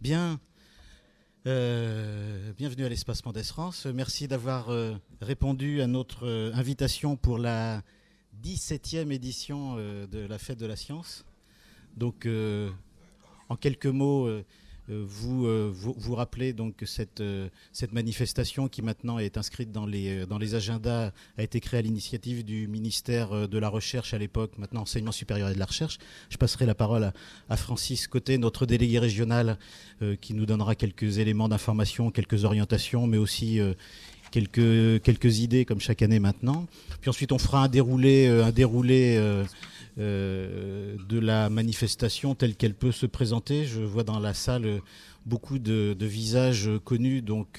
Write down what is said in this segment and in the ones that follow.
Bien, bienvenue à l'Espace Mendès France. Merci d'avoir répondu à notre invitation pour la 17e édition de la Fête de la Science. Donc, en quelques mots, vous rappelez donc que cette manifestation qui maintenant est inscrite dans les agendas a été créée à l'initiative du ministère de la Recherche à l'époque, maintenant Enseignement supérieur et de la Recherche. Je passerai la parole à Francis Côté, notre délégué régional, qui nous donnera quelques éléments d'information, quelques orientations, mais aussi quelques idées comme chaque année maintenant. Puis ensuite on fera un déroulé de la manifestation telle qu'elle peut se présenter. Je vois dans la salle beaucoup de visages connus, donc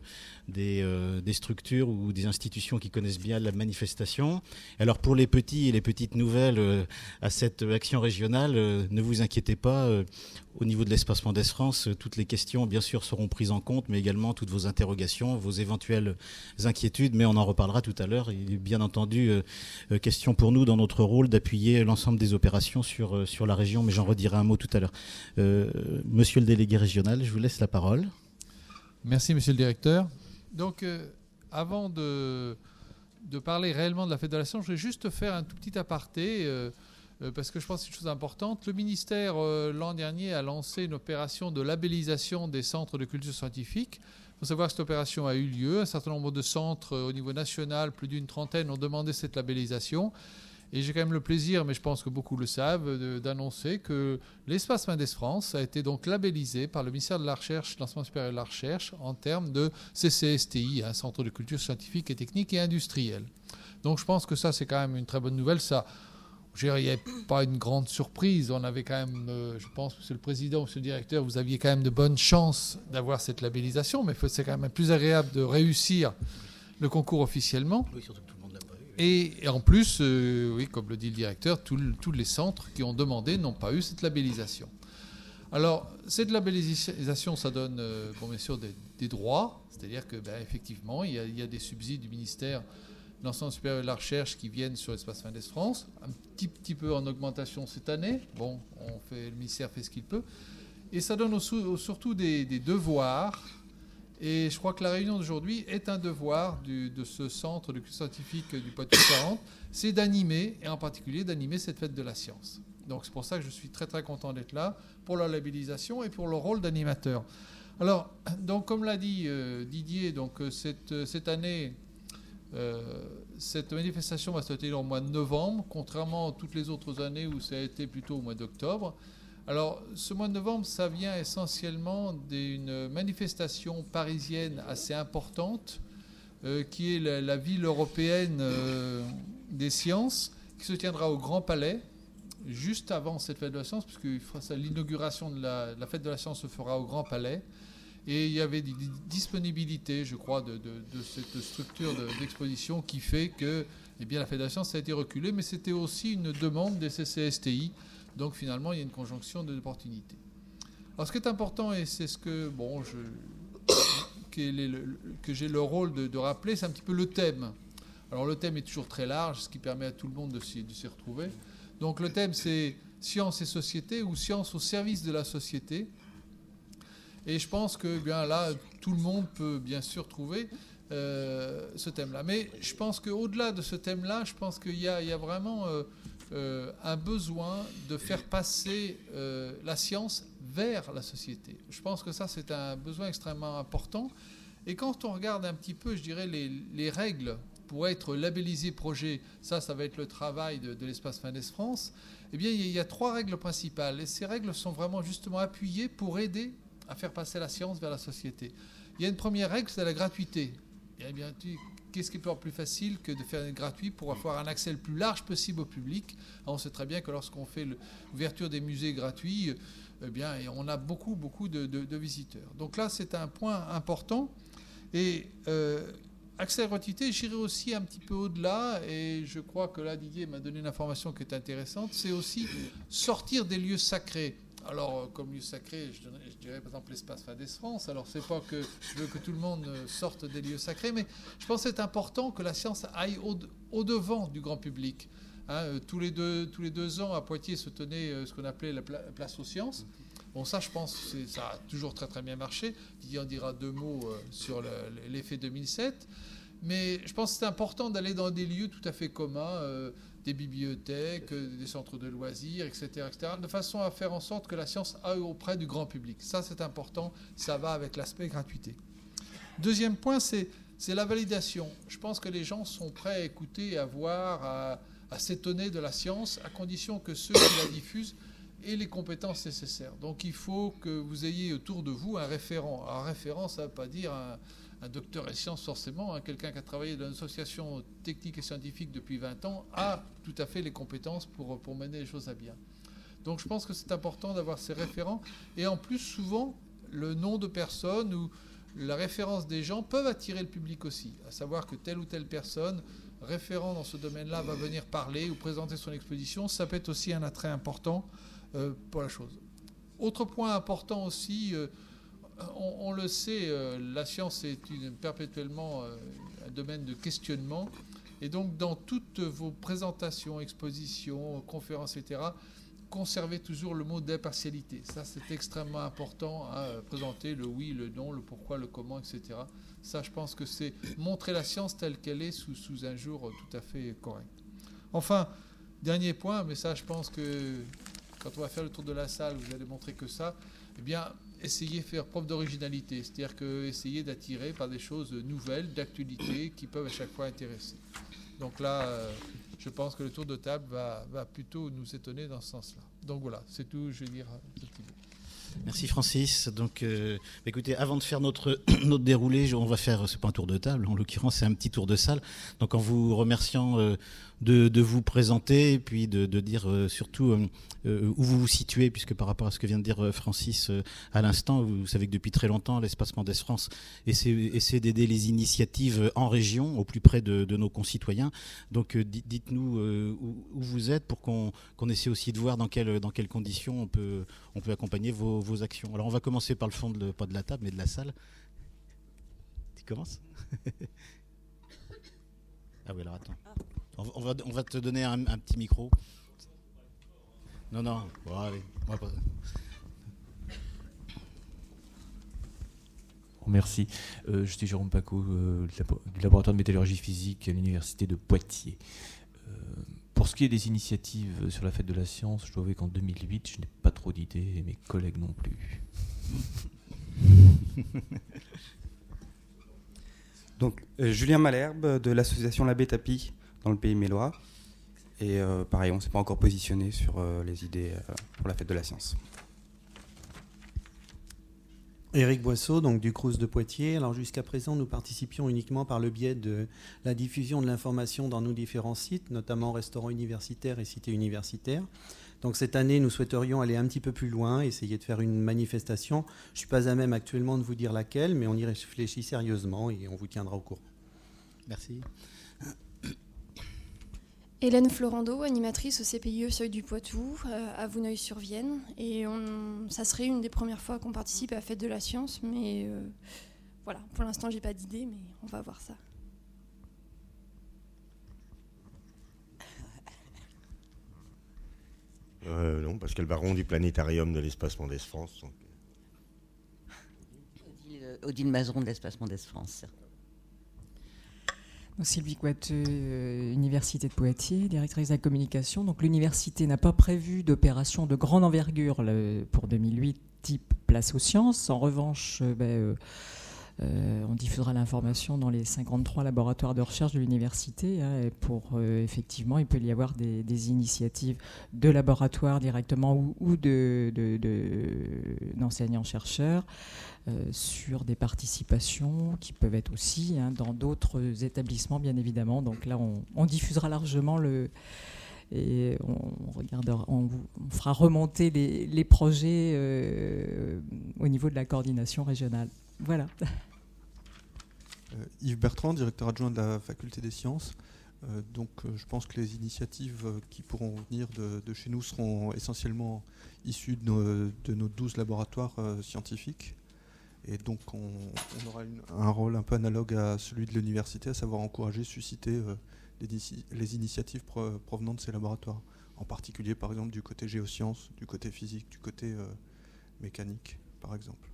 des structures ou des institutions qui connaissent bien la manifestation. Alors pour les petits et les petites nouvelles à cette action régionale, ne vous inquiétez pas, au niveau de l'Espace Mendès France, toutes les questions bien sûr seront prises en compte, mais également toutes vos interrogations, vos éventuelles inquiétudes, mais on en reparlera tout à l'heure. Il est bien entendu question pour nous dans notre rôle d'appuyer l'ensemble des opérations sur la région, mais j'en redirai un mot tout à l'heure. Monsieur le délégué régional, je vous laisse la parole. Merci monsieur le directeur. Donc avant de parler réellement de la Fête de la Science, je vais juste faire un tout petit aparté parce que je pense que c'est une chose importante. Le ministère l'an dernier a lancé une opération de labellisation des centres de culture scientifique. Il faut savoir que cette opération a eu lieu. Un certain nombre de centres au niveau national, plus d'une trentaine, ont demandé cette labellisation. Et j'ai quand même le plaisir, mais je pense que beaucoup le savent, d'annoncer que l'Espace Mendès France a été donc labellisé par le ministère de la Recherche, de l'Enseignement supérieur et de la Recherche, en termes de CCSTI, un centre de culture scientifique et technique et industrielle. Donc je pense que ça, c'est quand même une très bonne nouvelle. Ça, il n'y avait pas une grande surprise. On avait quand même, je pense, monsieur le président, monsieur le directeur, vous aviez quand même de bonnes chances d'avoir cette labellisation, mais c'est quand même plus agréable de réussir le concours officiellement. Oui, surtout. Et en plus, oui, comme le dit le directeur, tous les centres qui ont demandé n'ont pas eu cette labellisation. Alors, cette labellisation, ça donne, bien sûr, des droits. C'est-à-dire que, effectivement, il y a des subsides du ministère de l'Enseignement supérieur et de la Recherche qui viennent sur l'Espace Mendès France, un petit peu en augmentation cette année. Bon, le ministère fait ce qu'il peut. Et ça donne surtout des devoirs. Et je crois que la réunion d'aujourd'hui est un devoir de ce centre de culture scientifique du Poitou-Charentes, c'est d'animer, et en particulier d'animer cette fête de la science. Donc c'est pour ça que je suis très très content d'être là, pour la labellisation et pour le rôle d'animateur. Alors, donc, comme l'a dit Didier, donc, cette année, cette manifestation va se tenir au mois de novembre, contrairement à toutes les autres années où ça a été plutôt au mois d'octobre. Alors, ce mois de novembre, ça vient essentiellement d'une manifestation parisienne assez importante, qui est la ville européenne des sciences, qui se tiendra au Grand Palais, juste avant cette fête de la science, puisque l'inauguration de la fête de la science se fera au Grand Palais. Et il y avait des disponibilités, je crois, de cette structure d'exposition qui fait que la fête de la science a été reculée, mais c'était aussi une demande des CCSTI. Donc finalement, il y a une conjonction d'opportunités. Alors ce qui est important, et c'est ce que, que j'ai le rôle de rappeler, c'est un petit peu le thème. Alors le thème est toujours très large, ce qui permet à tout le monde de s'y retrouver. Donc le thème, c'est science et société, ou science au service de la société. Et je pense que là, tout le monde peut bien sûr trouver ce thème-là. Mais je pense qu'au-delà de ce thème-là, je pense qu'il y a vraiment un besoin de faire passer la science vers la société. Je pense que ça, c'est un besoin extrêmement important. Et quand on regarde un petit peu, je dirais, les règles pour être labellisé projet, ça va être le travail de l'Espace Mendès France, il y a 3 règles principales. Et ces règles sont vraiment justement appuyées pour aider à faire passer la science vers la société. Il y a une première règle, c'est la gratuité. Qu'est-ce qui peut être plus facile que de faire gratuit pour avoir un accès le plus large possible au public? On sait très bien que lorsqu'on fait l'ouverture des musées gratuits, on a beaucoup de visiteurs. Donc là, c'est un point important. Et accès à la gratuité, j'irai aussi un petit peu au-delà, et je crois que là, Didier m'a donné une information qui est intéressante, c'est aussi sortir des lieux sacrés. Alors, comme lieu sacré, je dirais par exemple l'Espace Mendès France. Alors, c'est pas que je veux que tout le monde sorte des lieux sacrés, mais je pense que c'est important que la science aille au-devant du grand public. Tous les deux ans, à Poitiers se tenait ce qu'on appelait la place aux sciences. Bon, ça, je pense que ça a toujours très très bien marché. Didier en dira 2 mots sur l'effet 2007. Mais je pense que c'est important d'aller dans des lieux tout à fait communs, des bibliothèques, des centres de loisirs, etc., etc., de façon à faire en sorte que la science aille auprès du grand public. Ça, c'est important. Ça va avec l'aspect gratuité. Deuxième point, c'est la validation. Je pense que les gens sont prêts à écouter, à voir, à s'étonner de la science, à condition que ceux qui la diffusent aient les compétences nécessaires. Donc il faut que vous ayez autour de vous un référent. Un référent, ça ne veut pas dire un docteur en sciences forcément. Quelqu'un qui a travaillé dans une association technique et scientifique depuis 20 ans a tout à fait les compétences pour mener les choses à bien. Donc je pense que c'est important d'avoir ces référents. Et en plus, souvent, le nom de personnes ou la référence des gens peuvent attirer le public aussi. À savoir que telle ou telle personne, référent dans ce domaine-là, va venir parler ou présenter son exposition. Ça peut être aussi un attrait important pour la chose. Autre point important aussi, on le sait, la science est perpétuellement un domaine de questionnement. Et donc, dans toutes vos présentations, expositions, conférences, etc., conservez toujours le mot d'impartialité. Ça, c'est extrêmement important à présenter le oui, le non, le pourquoi, le comment, etc. Ça, je pense que c'est montrer la science telle qu'elle est sous un jour tout à fait correct. Enfin, dernier point, mais ça, je pense que quand on va faire le tour de la salle, vous allez montrer que ça, eh bien, essayez de faire preuve d'originalité, c'est-à-dire que essayez d'attirer par des choses nouvelles, d'actualité, qui peuvent à chaque fois intéresser. Donc là, je pense que le tour de table va plutôt nous étonner dans ce sens-là. Donc voilà, c'est tout, je vais dire ce petit mot. Merci Francis. Donc, écoutez, avant de faire notre déroulé, on va faire, c'est pas un tour de table, en l'occurrence, c'est un petit tour de salle. Donc, en vous remerciant de vous présenter et puis de dire surtout où vous vous situez, puisque par rapport à ce que vient de dire Francis à l'instant, vous savez que depuis très longtemps, l'Espace Mendès France essaie d'aider les initiatives en région, au plus près de nos concitoyens. Donc, dites-nous où vous êtes pour qu'on essaie aussi de voir dans quelles conditions on peut accompagner vos actions. Alors on va commencer par le fond, pas de la table, mais de la salle. Tu commences? Ah oui, alors attends. On va te donner un petit micro. Non. Bon, allez. Merci. Je suis Jérôme Paco, du laboratoire de métallurgie physique à l'université de Poitiers. Pour ce qui est des initiatives sur la fête de la science, je dois avouer qu'en 2008, je n'ai pas trop d'idées et mes collègues non plus. Donc, Julien Malherbe de l'association L'Abbé Tapie dans le Pays Mélois. Et pareil, on ne s'est pas encore positionné sur les idées pour la fête de la science. Éric Boisseau, donc du Crous de Poitiers. Alors jusqu'à présent, nous participions uniquement par le biais de la diffusion de l'information dans nos différents sites, notamment restaurants universitaires et cités universitaires. Donc cette année, nous souhaiterions aller un petit peu plus loin, essayer de faire une manifestation. Je ne suis pas à même actuellement de vous dire laquelle, mais on y réfléchit sérieusement et on vous tiendra au courant. Merci. Hélène Florando, animatrice au CPIE Seuil du Poitou, à Vouneuil-sur-Vienne. Et ça serait une des premières fois qu'on participe à la fête de la science, mais voilà, pour l'instant, j'ai pas d'idée, mais on va voir ça. Non, Pascal Baron du planétarium de l'Espace Mendès France. Donc. Odile Mazeron de l'Espace Mendès France. Donc Sylvie Coiteux, Université de Poitiers, directrice de la communication. Donc l'université n'a pas prévu d'opération de grande envergure pour 2008, type place aux sciences. En revanche, on diffusera l'information dans les 53 laboratoires de recherche de l'université. Pour effectivement, il peut y avoir des initiatives de laboratoires directement ou d'enseignants-chercheurs sur des participations qui peuvent être aussi dans d'autres établissements, bien évidemment. Donc là, on diffusera largement et on fera remonter les projets au niveau de la coordination régionale. Voilà. Yves Bertrand, directeur adjoint de la faculté des sciences. Je pense que les initiatives qui pourront venir de chez nous seront essentiellement issues de nos 12 laboratoires scientifiques. Et donc on aura un rôle un peu analogue à celui de l'université, à savoir encourager, susciter les initiatives provenant de ces laboratoires. En particulier par exemple du côté géosciences, du côté physique, du côté mécanique, par exemple.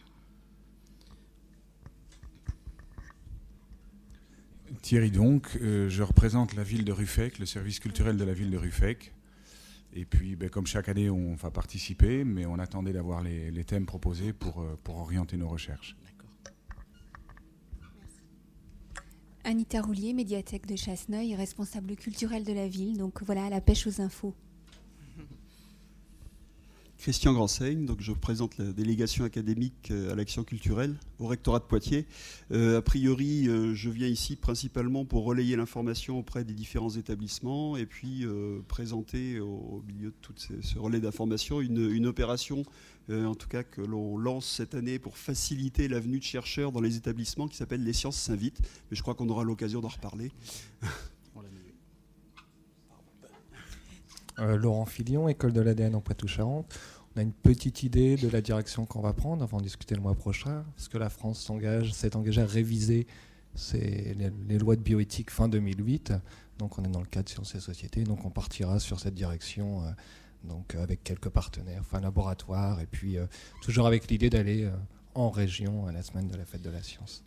Thierry donc, je représente la ville de Ruffec, le service culturel de la ville de Ruffec. Et puis, comme chaque année, on va participer, mais on attendait d'avoir les thèmes proposés pour orienter nos recherches. Anita Roulier, médiathèque de Chasseneuil, responsable culturelle de la ville. Donc voilà, à la pêche aux infos. Christian Granseigne, donc je représente la délégation académique à l'action culturelle au rectorat de Poitiers. A priori, je viens ici principalement pour relayer l'information auprès des différents établissements et puis présenter au milieu de tout ce relais d'information une opération, en tout cas que l'on lance cette année pour faciliter la venue de chercheurs dans les établissements qui s'appelle Les Sciences s'invitent. Mais je crois qu'on aura l'occasion d'en reparler. Laurent Filion, École de l'ADN en Poitou-Charentes. On a une petite idée de la direction qu'on va prendre, avant de discuter le mois prochain. Est-ce que la France s'est engagée à réviser les lois de bioéthique fin 2008 ? Donc on est dans le cadre Sciences et Sociétés, donc on partira sur cette direction donc avec quelques partenaires, laboratoires, et puis toujours avec l'idée d'aller en région à la semaine de la Fête de la Science.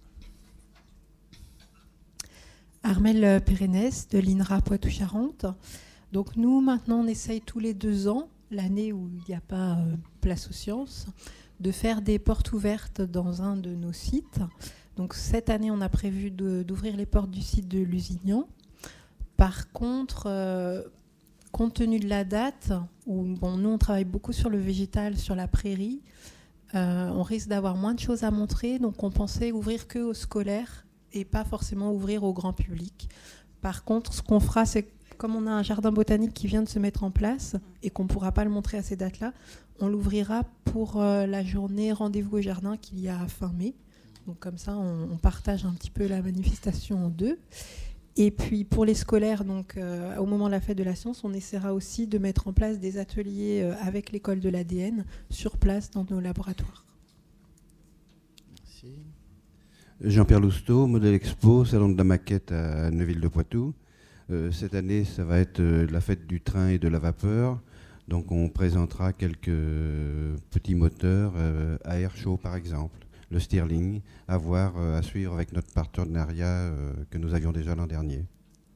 Armelle Pérennes de l'INRA Poitou-Charentes. Donc nous, maintenant, on essaye tous les 2 ans, l'année où il n'y a pas place aux sciences, de faire des portes ouvertes dans un de nos sites. Donc cette année, on a prévu d'ouvrir les portes du site de Lusignan. Par contre, compte tenu de la date, où nous, on travaille beaucoup sur le végétal, sur la prairie, on risque d'avoir moins de choses à montrer. Donc on pensait ouvrir que aux scolaires et pas forcément ouvrir au grand public. Par contre, ce qu'on fera, c'est comme on a un jardin botanique qui vient de se mettre en place et qu'on ne pourra pas le montrer à ces dates-là, on l'ouvrira pour la journée rendez-vous au jardin qu'il y a à fin mai. Donc comme ça, on partage un petit peu la manifestation en 2. Et puis pour les scolaires, donc, au moment de la Fête de la Science, on essaiera aussi de mettre en place des ateliers avec l'école de l'ADN sur place dans nos laboratoires. Merci. Jean-Pierre Lousteau, modèle expo, salon de la maquette à Neuville-de-Poitou. Cette année, ça va être la fête du train et de la vapeur. Donc on présentera quelques petits moteurs à air chaud, par exemple. Le Stirling, à suivre avec notre partenariat que nous avions déjà l'an dernier.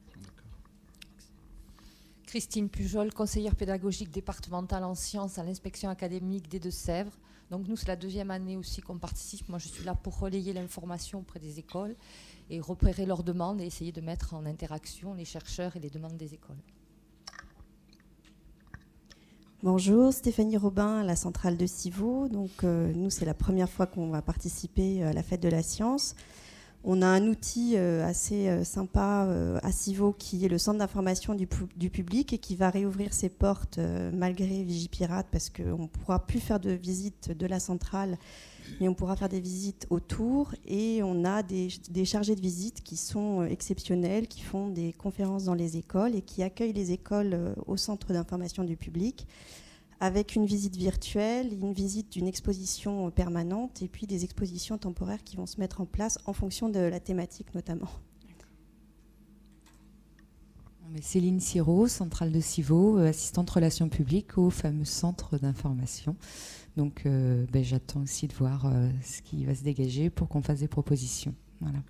Christine Pujol, conseillère pédagogique départementale en sciences à l'inspection académique des Deux-Sèvres. Donc nous, c'est la 2e année aussi qu'on participe. Moi, je suis là pour relayer l'information auprès des écoles et repérer leurs demandes et essayer de mettre en interaction les chercheurs et les demandes des écoles. Bonjour, Stéphanie Robin à la centrale de Civaux. Donc nous, c'est la première fois qu'on va participer à la Fête de la Science. On a un outil assez sympa à Civaux qui est le centre d'information du public et qui va réouvrir ses portes malgré Vigipirate parce qu'on ne pourra plus faire de visite de la centrale, mais on pourra faire des visites autour. Et on a des chargés de visite qui sont exceptionnels, qui font des conférences dans les écoles et qui accueillent les écoles au centre d'information du public, avec une visite virtuelle, une visite d'une exposition permanente et puis des expositions temporaires qui vont se mettre en place en fonction de la thématique notamment. Céline Siro, centrale de Civaux, assistante relations publiques au fameux centre d'information. Donc j'attends aussi de voir ce qui va se dégager pour qu'on fasse des propositions. Voilà.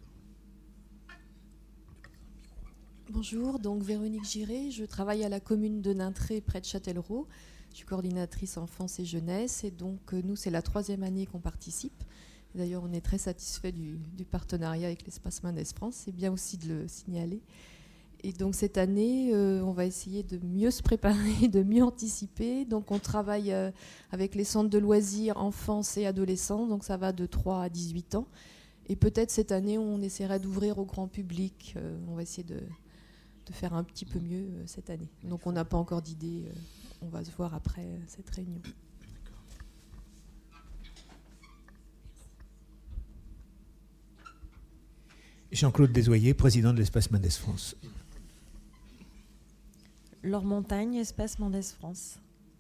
Bonjour, donc Véronique Giré, je travaille à la commune de Nintré près de Châtellerault. Je suis coordinatrice enfance et jeunesse et donc nous, c'est la 3e année qu'on participe. D'ailleurs, on est très satisfait du partenariat avec l'Espace Mendes France, c'est bien aussi de le signaler. Et donc cette année, on va essayer de mieux se préparer, de mieux anticiper. Donc on travaille avec les centres de loisirs enfance et adolescents, donc ça va de 3 à 18 ans. Et peut-être cette année, on essaiera d'ouvrir au grand public. On va essayer de faire un petit peu mieux cette année. Donc on n'a pas encore d'idée. On va se voir après cette réunion. Jean-Claude Desoyer, président de l'Espace Mendes France. Laure Montagne, Espace Mendes France.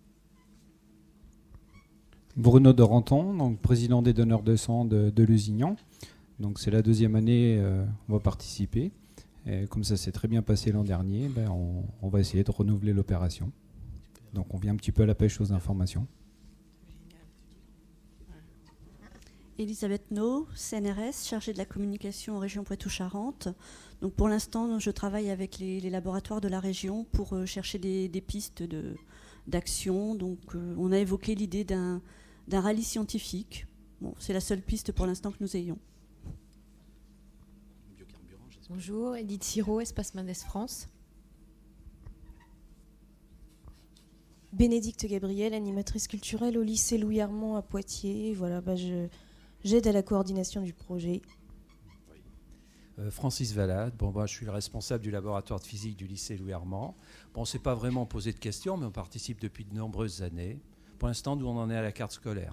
Bruno Doranton, donc président des donneurs de sang de Lusignan. Donc c'est la 2e année, on va participer. Et comme ça s'est très bien passé l'an dernier, on va essayer de renouveler l'opération. Donc on vient un petit peu à la pêche aux informations. Elisabeth No, CNRS, chargée de la communication en région Poitou-Charentes. Donc pour l'instant, je travaille avec les laboratoires de la région pour chercher des pistes d'action. Donc on a évoqué l'idée d'un rallye scientifique. Bon, c'est la seule piste pour l'instant que nous ayons. Bonjour, Edith Siro, Espace Mendes France. Bénédicte Gabriel, animatrice culturelle au lycée Louis Armand à Poitiers. Voilà, j'aide à la coordination du projet. Francis Valade, je suis le responsable du laboratoire de physique du lycée Louis Armand. On ne s'est pas vraiment posé de questions, mais on participe depuis de nombreuses années. Pour l'instant, nous, on en est à la carte scolaire.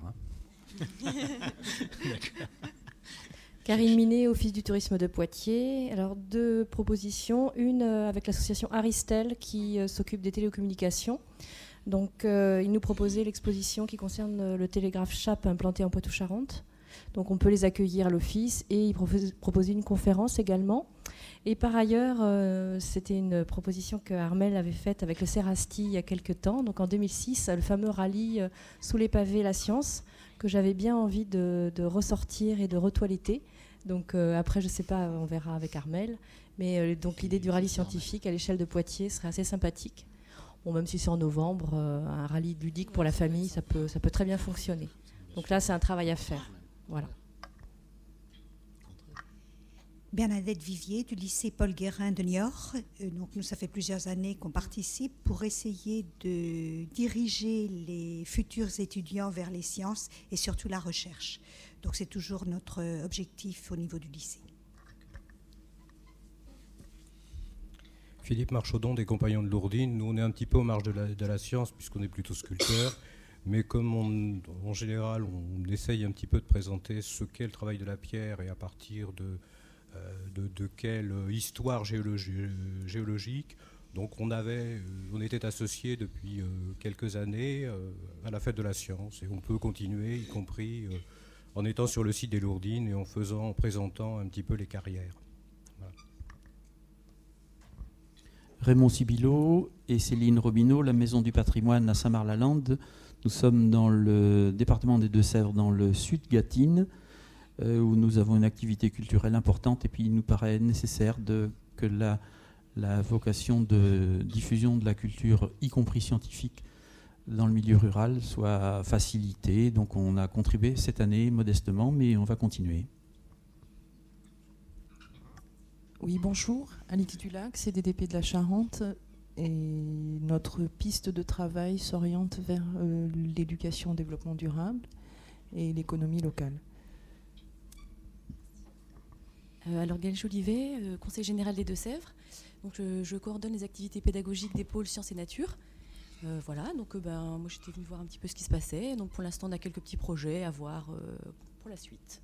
Karine Minet, Office du tourisme de Poitiers. Alors, 2 propositions. Une avec l'association Aristel qui s'occupe des télécommunications. Donc, ils nous proposaient l'exposition qui concerne le télégraphe Chappe implanté en Poitou-Charentes. Donc, on peut les accueillir à l'office et ils proposaient une conférence également. Et par ailleurs, c'était une proposition que Armel avait faite avec le Cerasti il y a quelques temps. Donc, en 2006, le fameux rallye Sous les pavés, la science, que j'avais bien envie de ressortir et de retoiletter. Donc, après, je ne sais pas, on verra avec Armel. Mais donc, l'idée du rallye scientifique à l'échelle de Poitiers serait assez sympathique. Bon, même si c'est en novembre, un rallye ludique pour la famille, ça peut très bien fonctionner. Donc là, c'est un travail à faire. Voilà. Bernadette Vivier du lycée Paul Guérin de Niort. Donc nous, ça fait plusieurs années qu'on participe pour essayer de diriger les futurs étudiants vers les sciences et surtout la recherche. Donc c'est toujours notre objectif au niveau du lycée. Philippe Marchaudon des Compagnons de Lourdines. Nous, on est un petit peu aux marges de la science puisqu'on est plutôt sculpteur. Mais comme en général, on essaye un petit peu de présenter ce qu'est le travail de la pierre et à partir de quelle histoire géologique. Donc on était associés depuis quelques années à la fête de la science et on peut continuer, y compris en étant sur le site des Lourdines et en présentant un petit peu les carrières. Voilà. Raymond Sibilo et Céline Robineau, la Maison du patrimoine à Saint-Marc-la-Lande. Nous sommes dans le département des Deux-Sèvres, dans le sud Gâtine, où nous avons une activité culturelle importante. Et puis il nous paraît nécessaire que la vocation de diffusion de la culture, y compris scientifique, dans le milieu rural, soit facilitée. Donc on a contribué cette année modestement, mais on va continuer. Oui, bonjour. Annie Titulac, CDDP de la Charente. Et notre piste de travail s'oriente vers l'éducation au développement durable et l'économie locale. Alors Gaëlle Jolivet, conseil général des Deux-Sèvres. Donc je coordonne les activités pédagogiques des pôles sciences et nature. Voilà, donc moi j'étais venue voir un petit peu ce qui se passait. Donc pour l'instant on a quelques petits projets à voir pour la suite.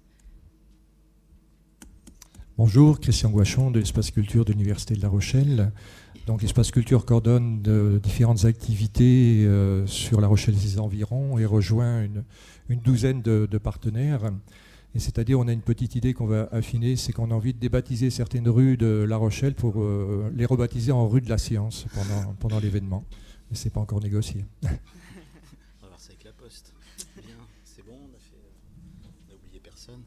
Bonjour, Christian Guachon de l'Espace Culture de l'Université de La Rochelle. Donc l'Espace Culture coordonne différentes activités sur La Rochelle et ses environs et rejoint une douzaine de partenaires. Et c'est-à-dire on a une petite idée qu'on va affiner, c'est qu'on a envie de débaptiser certaines rues de La Rochelle pour les rebaptiser en rue de la science pendant l'événement. Mais ce n'est pas encore négocié. On va voir ça avec la Poste. Bien, c'est bon, on a oublié personne.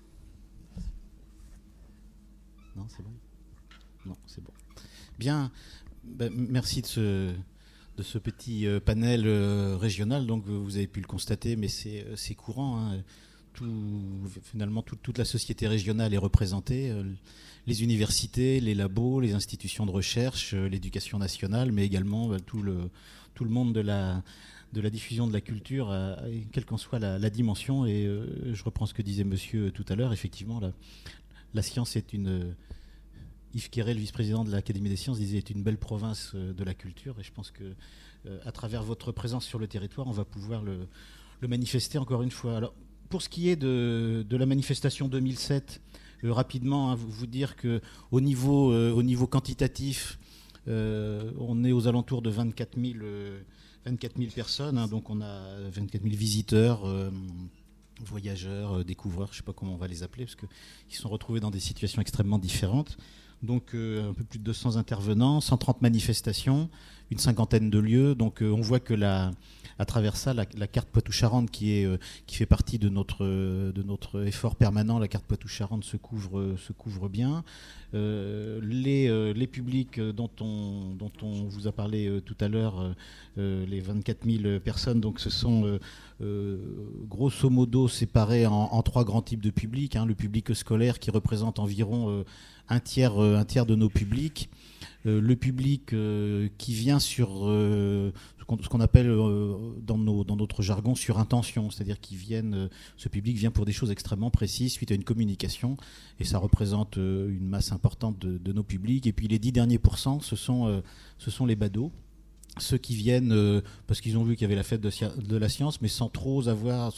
Non, c'est bon. Non, c'est bon. Bien, merci de ce petit panel régional. Donc vous avez pu le constater, mais c'est courant. Hein. Finalement, toute la société régionale est représentée. Les universités, les labos, les institutions de recherche, l'éducation nationale, mais également tout le monde de la diffusion de la culture, quelle qu'en soit la dimension. Et je reprends ce que disait monsieur tout à l'heure. Effectivement, la science est une... Yves Quéré, le vice-président de l'Académie des sciences, disait est une belle province de la culture. Et je pense que à travers votre présence sur le territoire, on va pouvoir le manifester encore une fois. Alors, pour ce qui est de la manifestation 2007, rapidement, vous dire qu'au niveau quantitatif, on est aux alentours de 24 000 personnes. Hein, donc on a 24 000 visiteurs, voyageurs, découvreurs, je ne sais pas comment on va les appeler, parce qu'ils sont retrouvés dans des situations extrêmement différentes. Donc un peu plus de 200 intervenants, 130 manifestations, une cinquantaine de lieux. Donc on voit que à travers ça, la carte Poitou-Charentes qui fait partie de notre effort permanent, la carte Poitou-Charentes se couvre bien. Les publics dont on vous a parlé tout à l'heure, les 24 000 personnes, donc ce sont grosso modo séparés en 3 grands types de publics. Le public scolaire qui représente environ un tiers de nos publics. Le public qui vient sur ce qu'on appelle dans notre jargon sur intention, c'est-à-dire ce public vient pour des choses extrêmement précises suite à une communication, et ça représente une masse importante de nos publics. Et puis les 10 derniers pourcents, ce sont les badauds, ceux qui viennent parce qu'ils ont vu qu'il y avait la fête de la science, mais sans trop avoir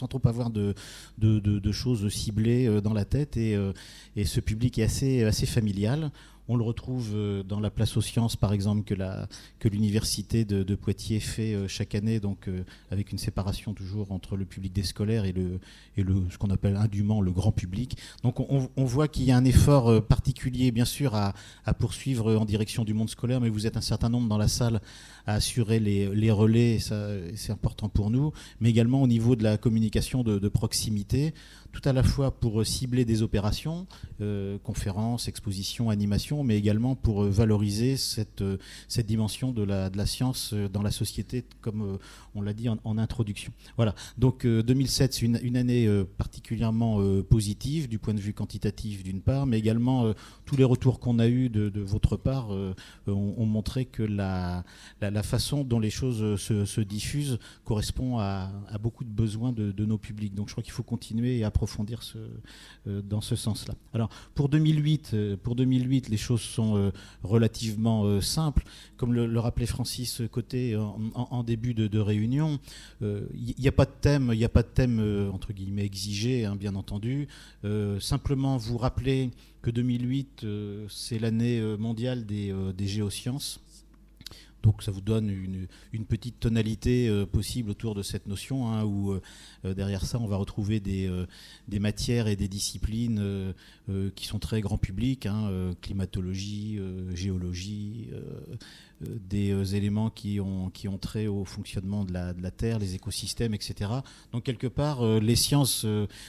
de choses ciblées dans la tête, et ce public est assez familial. On le retrouve dans la place aux sciences, par exemple, que l'université de Poitiers fait chaque année, donc avec une séparation toujours entre le public des scolaires et ce qu'on appelle indûment le grand public. Donc on voit qu'il y a un effort particulier, bien sûr, à poursuivre en direction du monde scolaire, mais vous êtes un certain nombre dans la salle à assurer les relais, et ça, c'est important pour nous, mais également au niveau de la communication de proximité, tout à la fois pour cibler des opérations, conférences, expositions, animations, mais également pour valoriser cette dimension de la science dans la société, comme on l'a dit en introduction. Voilà. Donc 2007, c'est une année particulièrement positive du point de vue quantitatif d'une part, mais également tous les retours qu'on a eus de votre part ont montré que la façon dont les choses se diffusent correspond à beaucoup de besoins de nos publics. Donc je crois qu'il faut continuer et approfondir dans ce sens-là. Alors pour 2008, les choses sont relativement simples. Comme le rappelait Francis Côté en début de réunion, il n'y a pas de thème entre guillemets exigé, bien entendu. Simplement vous rappeler que 2008, c'est l'année mondiale des géosciences. Donc ça vous donne une petite tonalité possible autour de cette notion, où derrière ça on va retrouver des matières et des disciplines qui sont très grand public, climatologie, géologie, des éléments qui ont trait au fonctionnement de la Terre, les écosystèmes, etc. Donc quelque part, les sciences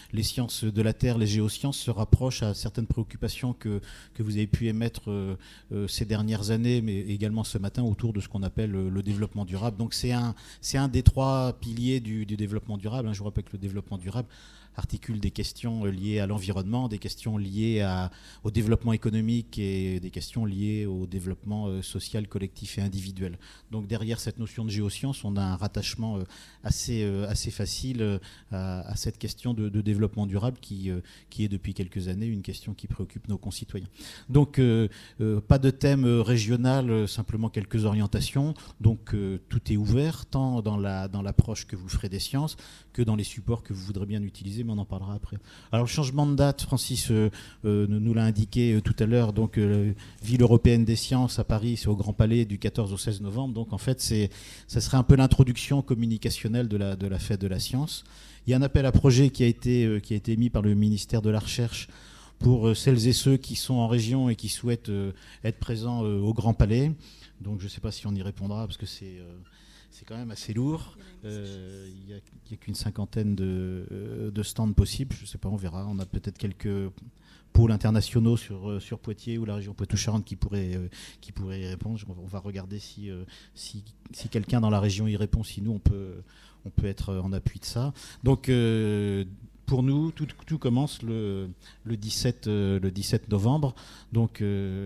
de la Terre, les géosciences se rapprochent à certaines préoccupations que vous avez pu émettre ces dernières années, mais également ce matin autour de ce qu'on appelle le développement durable. Donc c'est un des 3 piliers du développement durable. Je vous rappelle que le développement durable articule des questions liées à l'environnement, des questions liées au développement économique et des questions liées au développement social, collectif et individuel. Donc derrière cette notion de géosciences, on a un rattachement assez facile à cette question de développement durable qui est depuis quelques années une question qui préoccupe nos concitoyens. Donc pas de thème régional, simplement quelques orientations. Donc tout est ouvert, tant dans l'approche que vous ferez des sciences que dans les supports que vous voudrez bien utiliser, mais on en parlera après. Alors le changement de date, Francis nous l'a indiqué tout à l'heure, donc Ville européenne des sciences à Paris, c'est au Grand Palais du 14 au 16 novembre, donc en fait ça serait un peu l'introduction communicationnelle de la fête de la science. Il y a un appel à projet qui a été émis par le ministère de la Recherche pour celles et ceux qui sont en région et qui souhaitent être présents au Grand Palais. Donc je ne sais pas si on y répondra parce que c'est quand même assez lourd. Il n'y a qu'une cinquantaine de stands possibles. Je ne sais pas, on verra. On a peut-être quelques pôles internationaux sur Poitiers ou la région Poitou-Charentes qui pourraient y répondre. On va regarder si quelqu'un dans la région y répond. Si nous, on peut être en appui de ça. Donc pour nous, tout commence le 17 novembre. Donc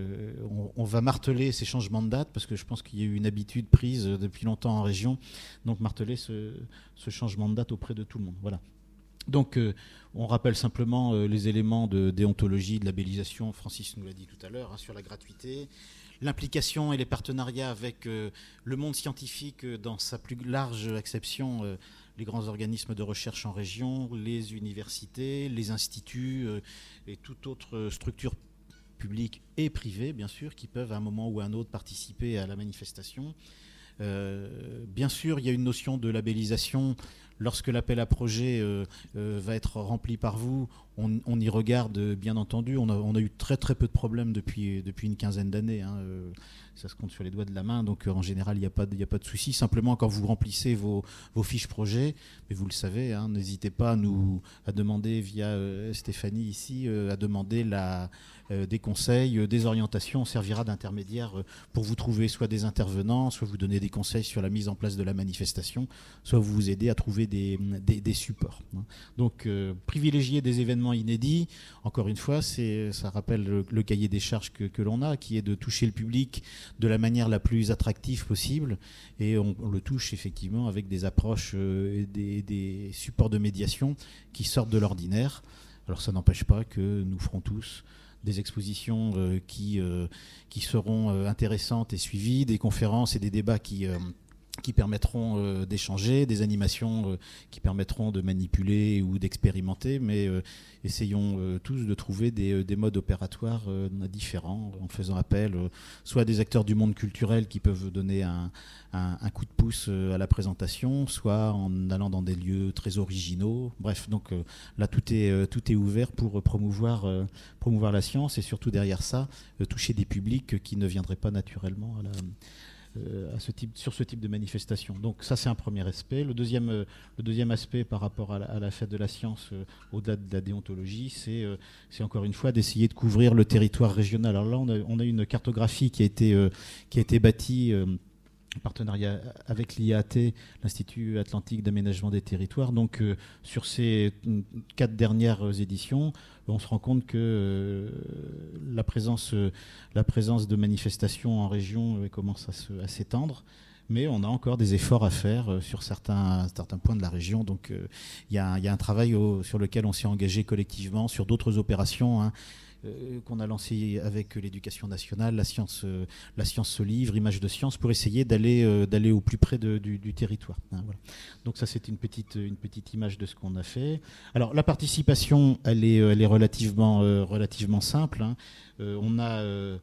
on va marteler ces changements de date parce que je pense qu'il y a eu une habitude prise depuis longtemps en région. Donc marteler ce changement de date auprès de tout le monde. Voilà. Donc on rappelle simplement les éléments de déontologie, de labellisation. Francis nous l'a dit tout à l'heure, sur la gratuité. L'implication et les partenariats avec le monde scientifique dans sa plus large acception, les grands organismes de recherche en région, les universités, les instituts et toute autre structure publique et privée, bien sûr, qui peuvent à un moment ou à un autre participer à la manifestation. Bien sûr, il y a une notion de labellisation. lorsque l'appel à projet va être rempli par vous, on y regarde, bien entendu. On a eu très très peu de problèmes depuis une quinzaine d'années. Ça se compte sur les doigts de la main, donc en général, il n'y a pas de souci. Simplement, quand vous remplissez vos fiches projets, mais vous le savez, n'hésitez pas à demander via Stéphanie ici, à demander des conseils, des orientations. On servira d'intermédiaire pour vous trouver soit des intervenants, soit vous donner des conseils sur la mise en place de la manifestation, soit vous aider à trouver des supports. Donc, privilégier des événements inédits, encore une fois, ça rappelle le cahier des charges que l'on a, qui est de toucher le public de la manière la plus attractive possible, et on le touche effectivement avec des approches, des supports de médiation qui sortent de l'ordinaire. Alors ça n'empêche pas que nous ferons tous des expositions qui seront intéressantes et suivies, des conférences et des débats qui permettront d'échanger, des animations qui permettront de manipuler ou d'expérimenter, mais essayons tous de trouver des modes opératoires différents, en faisant appel soit à des acteurs du monde culturel qui peuvent donner un coup de pouce à la présentation, soit en allant dans des lieux très originaux. Bref, donc là tout est ouvert pour promouvoir la science, et surtout derrière ça, toucher des publics qui ne viendraient pas naturellement sur ce type de manifestation. Donc ça, c'est un premier aspect. Le deuxième aspect par rapport à la fête de la science, au-delà de la déontologie, c'est encore une fois d'essayer de couvrir le territoire régional. Alors là, on a une cartographie qui a été bâtie en partenariat avec l'IAT, l'Institut Atlantique d'Aménagement des Territoires. Donc sur ces 4 dernières éditions, on se rend compte que la présence de manifestations en région commence à s'étendre, mais on a encore des efforts à faire sur certains points de la région. Donc il y a un travail sur lequel on s'est engagé collectivement sur d'autres opérations, qu'on a lancé avec l'éducation nationale, la science se livre, Images de science, pour essayer d'aller au plus près du territoire. Voilà. Donc ça, c'est une petite image de ce qu'on a fait. Alors la participation, elle est relativement simple. On a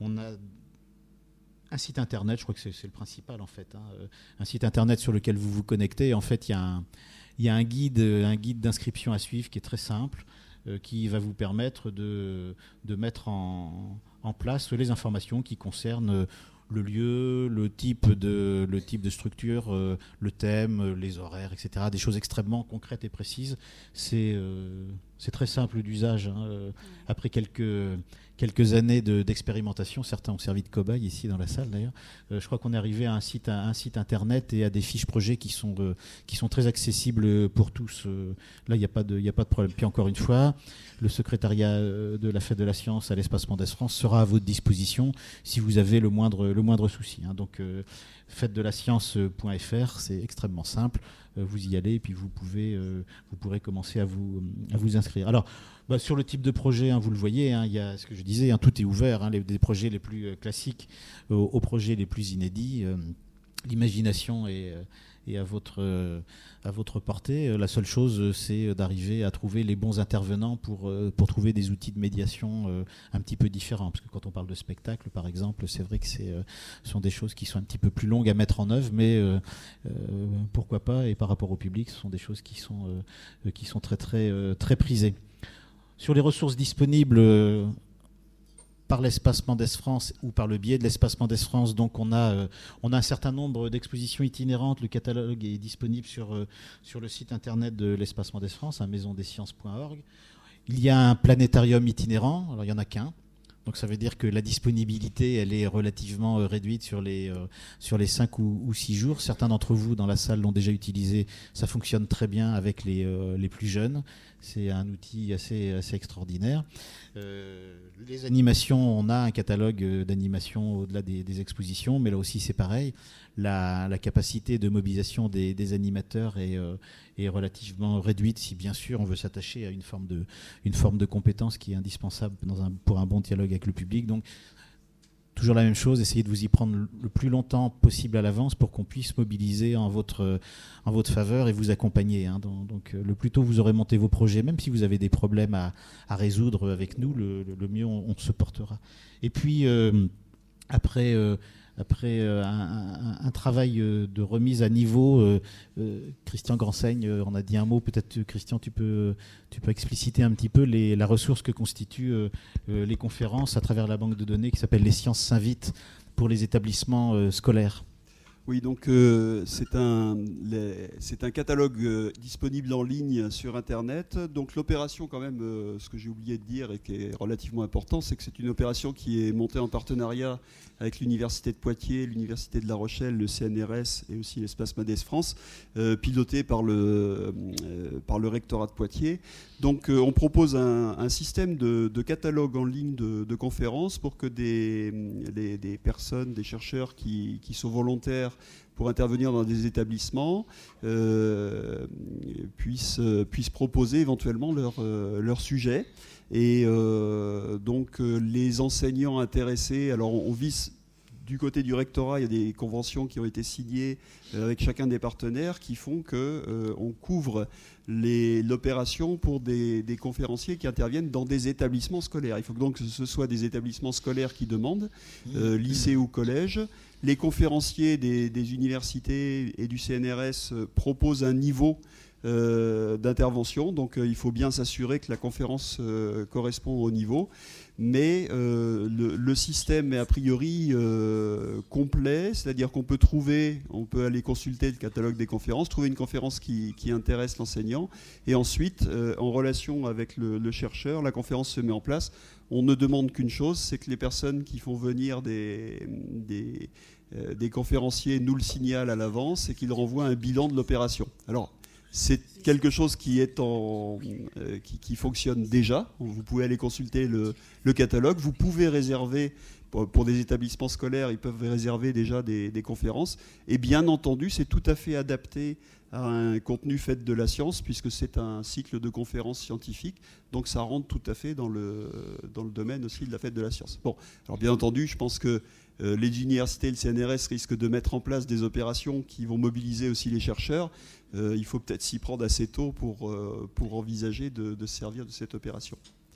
un site internet, je crois que c'est le principal en fait, un site internet sur lequel vous vous connectez. En fait, il y a un guide d'inscription à suivre qui est très simple, qui va vous permettre de mettre en place les informations qui concernent le lieu, le type de structure, le thème, les horaires, etc. Des choses extrêmement concrètes et précises. C'est très simple d'usage. Après quelques années d'expérimentation, certains ont servi de cobaye ici dans la salle d'ailleurs. Je crois qu'on est arrivé à un site internet et à des fiches projets qui sont très accessibles pour tous. Là, il n'y a pas de problème. Puis encore une fois, le secrétariat de la Fête de la Science à l'Espace Mendès France sera à votre disposition si vous avez le moindre souci. Donc fête-de-la-science.fr, c'est extrêmement simple. Vous y allez et puis vous pourrez commencer à vous inscrire. Alors, sur le type de projet, vous le voyez, il y a ce que je disais, tout est ouvert, des projets les plus classiques aux projets les plus inédits. L'imagination est à votre portée. La seule chose, c'est d'arriver à trouver les bons intervenants pour trouver des outils de médiation un petit peu différents. Parce que quand on parle de spectacle, par exemple, c'est vrai que ce sont des choses qui sont un petit peu plus longues à mettre en œuvre, mais pourquoi pas, et par rapport au public, ce sont des choses qui sont très, très, très prisées. Sur les ressources disponibles par l'Espace Mendès France ou par le biais de l'Espace Mendès France, donc on a un certain nombre d'expositions itinérantes. Le catalogue est disponible sur le site internet de l'Espace Mendès France, maisondesciences.org. Il y a un planétarium itinérant, alors il n'y en a qu'un. Donc ça veut dire que la disponibilité, elle est relativement réduite sur les 5 ou 6 jours. Certains d'entre vous dans la salle l'ont déjà utilisé. Ça fonctionne très bien avec les plus jeunes. C'est un outil assez extraordinaire. Les animations, on a un catalogue d'animations au-delà des expositions, mais là aussi c'est pareil. La capacité de mobilisation des animateurs est relativement réduite, si bien sûr on veut s'attacher à une forme de compétence qui est indispensable pour un bon dialogue avec le public. Donc toujours la même chose, essayez de vous y prendre le plus longtemps possible à l'avance pour qu'on puisse mobiliser en votre faveur et vous accompagner. Donc le plus tôt vous aurez monté vos projets, même si vous avez des problèmes à résoudre avec nous, le mieux on se portera. Et puis après un travail de remise à niveau. Christian Gransaigne en a dit un mot. Peut-être, Christian, tu peux expliciter un petit peu la ressource que constituent les conférences à travers la banque de données qui s'appelle Les Sciences s'invitent pour les établissements scolaires. Oui, donc c'est un catalogue disponible en ligne sur Internet. Donc l'opération, quand même, ce que j'ai oublié de dire et qui est relativement important, c'est que c'est une opération qui est montée en partenariat avec l'Université de Poitiers, l'Université de La Rochelle, le CNRS et aussi l'Espace Mendes France, pilotée par le rectorat de Poitiers. Donc on propose un système de catalogue en ligne de conférences pour que des personnes, des chercheurs qui sont volontaires pour intervenir dans des établissements puissent proposer éventuellement leur sujet. Et donc les enseignants intéressés, alors on vise du côté du rectorat, il y a des conventions qui ont été signées avec chacun des partenaires qui font qu'on couvre l'opération pour des conférenciers qui interviennent dans des établissements scolaires. Il faut donc que ce soit des établissements scolaires qui demandent, lycée ou collège. Les conférenciers des universités et du CNRS proposent un niveau d'intervention, donc il faut bien s'assurer que la conférence correspond au niveau, mais le système est a priori complet, c'est-à-dire qu'on peut aller consulter le catalogue des conférences, trouver une conférence qui intéresse l'enseignant, et ensuite, en relation avec le chercheur, la conférence se met en place. On ne demande qu'une chose, c'est que les personnes qui font venir des conférenciers nous le signalent à l'avance et qu'ils renvoient un bilan de l'opération. Alors, c'est quelque chose qui fonctionne déjà. Vous pouvez aller consulter le catalogue. Vous pouvez réserver, pour des établissements scolaires, ils peuvent réserver déjà des conférences. Et bien entendu, c'est tout à fait adapté à un contenu Fête de la Science, puisque c'est un cycle de conférences scientifiques. Donc ça rentre tout à fait dans le domaine aussi de la Fête de la Science. Bon, alors bien entendu, je pense que les universités et le CNRS risquent de mettre en place des opérations qui vont mobiliser aussi les chercheurs. Il faut peut-être s'y prendre assez tôt pour envisager de se servir de cette opération.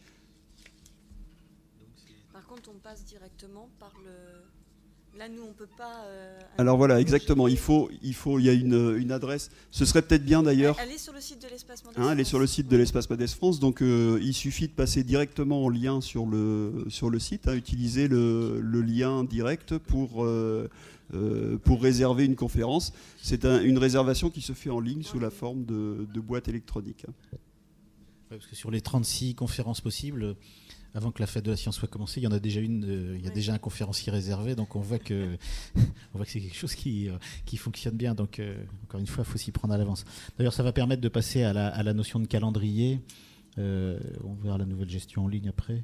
Par contre, on passe directement par le... Là, nous, on ne peut pas... Alors voilà, exactement. Il y a une adresse. Ce serait peut-être bien d'ailleurs... Elle est sur le site de l'Espace Mendes France. Elle est sur le site de l'Espace Mendes France. Donc il suffit de passer directement en lien sur le site, utiliser le lien direct pour réserver une conférence. C'est une réservation qui se fait en ligne sous la forme de boîte électronique. Ouais, parce que sur les 36 conférences possibles... Avant que la Fête de la Science soit commencée, il y en a déjà il y a déjà un conférencier réservé, donc on voit que c'est quelque chose qui fonctionne bien. Donc encore une fois, il faut s'y prendre à l'avance. D'ailleurs, ça va permettre de passer à la notion de calendrier. On verra la nouvelle gestion en ligne après.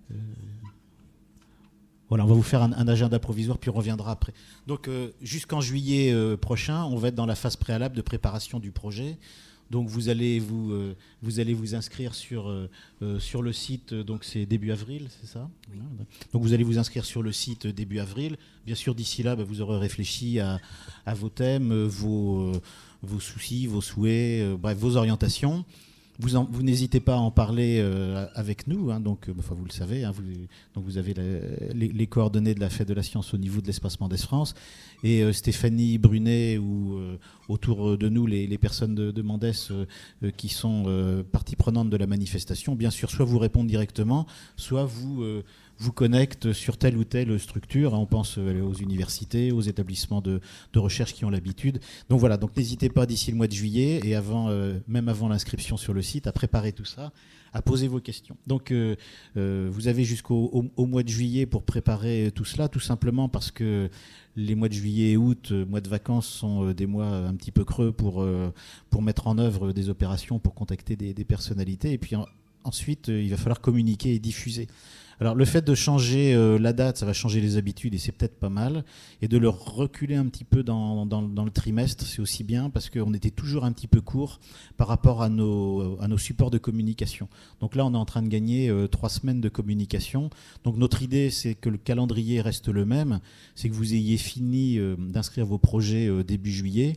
Voilà, on va vous faire un agenda provisoire, puis on reviendra après. Donc jusqu'en juillet prochain, on va être dans la phase préalable de préparation du projet. Donc vous allez vous inscrire sur le site, donc c'est début avril, c'est ça ? Oui. Donc vous allez vous inscrire sur le site début avril. Bien sûr, d'ici là, vous aurez réfléchi à vos thèmes, vos soucis, vos souhaits, bref, vos orientations. Vous n'hésitez pas à en parler avec nous, donc vous le savez, donc vous avez les coordonnées de la Fête de la Science au niveau de l'Espace Mendes France, et Stéphanie Brunet ou autour de nous les personnes de Mendes qui sont partie prenante de la manifestation, bien sûr, soit vous répondent directement, soit vous connectent sur telle ou telle structure. On pense aux universités, aux établissements de recherche qui ont l'habitude. Donc voilà, donc n'hésitez pas d'ici le mois de juillet et même avant l'inscription sur le site, à préparer tout ça, à poser vos questions. Donc vous avez jusqu'au mois de juillet pour préparer tout cela, tout simplement parce que les mois de juillet et août, mois de vacances, sont des mois un petit peu creux pour mettre en œuvre des opérations, pour contacter des personnalités. Et puis ensuite, il va falloir communiquer et diffuser. Alors le fait de changer la date, ça va changer les habitudes et c'est peut-être pas mal. Et de le reculer un petit peu dans le trimestre, c'est aussi bien parce qu'on était toujours un petit peu court par rapport à nos supports de communication. Donc là, on est en train de gagner 3 semaines de communication. Donc notre idée, c'est que le calendrier reste le même. C'est que vous ayez fini d'inscrire vos projets début juillet.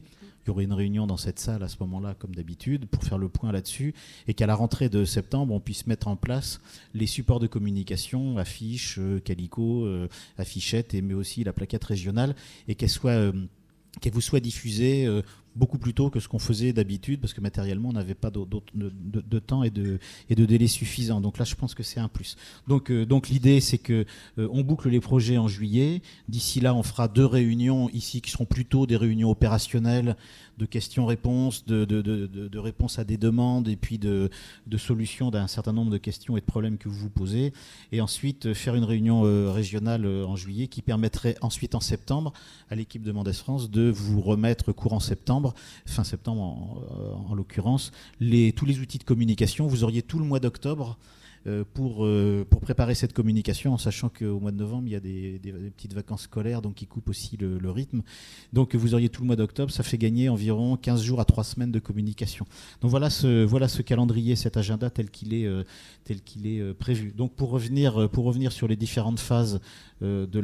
il y aurait une réunion dans cette salle à ce moment-là, comme d'habitude, pour faire le point là-dessus, et qu'à la rentrée de septembre, on puisse mettre en place les supports de communication, affiches, calico, affichettes, mais aussi la plaquette régionale, et qu'elle vous soit diffusée beaucoup plus tôt que ce qu'on faisait d'habitude, parce que matériellement, on n'avait pas de temps et de délai suffisant. Donc là, je pense que c'est un plus. Donc l'idée, c'est que on boucle les projets en juillet. D'ici là, on fera 2 réunions ici qui seront plutôt des réunions opérationnelles, de questions-réponses, de réponses à des demandes, et puis de solutions d'un certain nombre de questions et de problèmes que vous vous posez. Et ensuite, faire une réunion régionale en juillet qui permettrait ensuite en septembre à l'équipe de Mendes France de vous remettre courant septembre, fin septembre en l'occurrence, tous les outils de communication. Vous auriez tout le mois d'octobre pour préparer cette communication, en sachant qu'au mois de novembre, il y a des petites vacances scolaires, donc qui coupent aussi le rythme. Donc vous auriez tout le mois d'octobre, ça fait gagner environ 15 jours à 3 semaines de communication. Donc voilà ce calendrier, cet agenda tel qu'il est prévu. Donc pour revenir sur les différentes phases de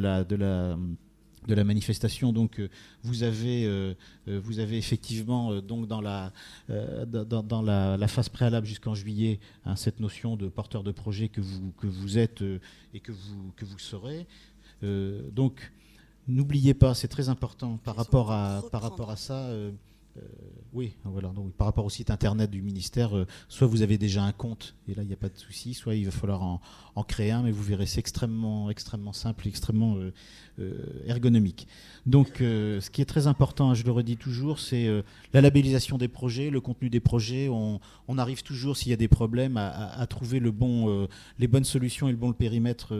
la manifestation, donc vous avez effectivement donc dans la phase préalable jusqu'en juillet cette notion de porteur de projet que vous êtes et que vous serez. Donc n'oubliez pas, c'est très important par rapport à ça. Oui, voilà. Donc, par rapport au site internet du ministère, soit vous avez déjà un compte et là il n'y a pas de souci, soit il va falloir en créer un, mais vous verrez c'est extrêmement simple, extrêmement ergonomique. Donc ce qui est très important, je le redis toujours, c'est la labellisation des projets, le contenu des projets. On arrive toujours, s'il y a des problèmes, à trouver les bonnes solutions et le bon périmètre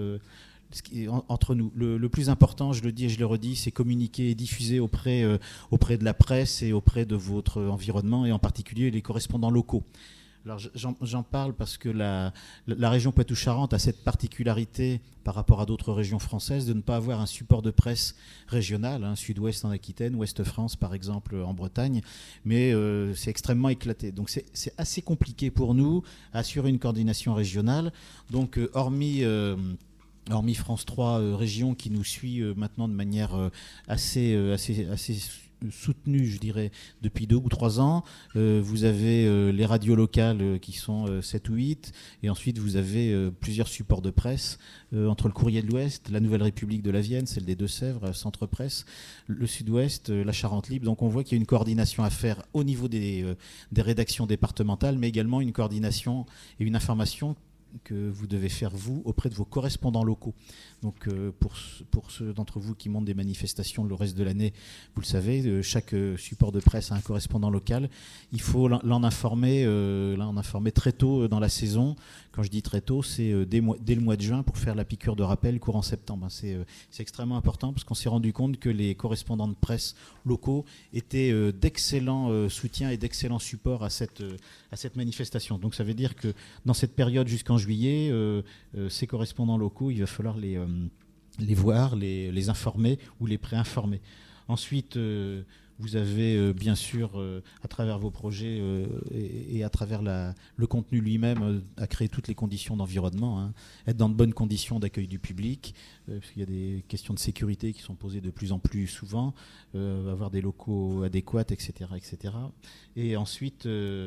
entre nous. Le plus important, je le dis et je le redis, c'est communiquer et diffuser auprès de la presse et auprès de votre environnement, et en particulier les correspondants locaux. Alors j'en parle parce que la région Poitou-Charentes a cette particularité par rapport à d'autres régions françaises de ne pas avoir un support de presse régional, Sud-Ouest en Aquitaine, Ouest France par exemple en Bretagne, mais c'est extrêmement éclaté. Donc c'est assez compliqué pour nous à assurer une coordination régionale. Donc hormis France 3 région qui nous suit maintenant de manière assez soutenue, je dirais, depuis 2 ou 3 ans. Vous avez les radios locales qui sont 7 ou 8, et ensuite vous avez plusieurs supports de presse, entre le Courrier de l'Ouest, la Nouvelle République de la Vienne, celle des Deux-Sèvres, Centre Presse, le Sud-Ouest, la Charente Libre. Donc on voit qu'il y a une coordination à faire au niveau des rédactions départementales, mais également une coordination et une information que vous devez faire, vous, auprès de vos correspondants locaux. Donc pour ceux d'entre vous qui montent des manifestations le reste de l'année, vous le savez, chaque support de presse a un correspondant local. Il faut l'en informer très tôt dans la saison. Quand je dis très tôt, c'est dès le mois de juin pour faire la piqûre de rappel courant septembre. C'est extrêmement important parce qu'on s'est rendu compte que les correspondants de presse locaux étaient d'excellents soutiens et d'excellents supports à cette manifestation. Donc ça veut dire que dans cette période jusqu'en juillet, ces correspondants locaux, il va falloir les voir, les informer ou les préinformer. Ensuite, vous avez bien sûr, à travers vos projets et à travers le contenu lui-même, à créer toutes les conditions d'environnement, être dans de bonnes conditions d'accueil du public, parce qu'il y a des questions de sécurité qui sont posées de plus en plus souvent, avoir des locaux adéquats, etc. etc. Et ensuite,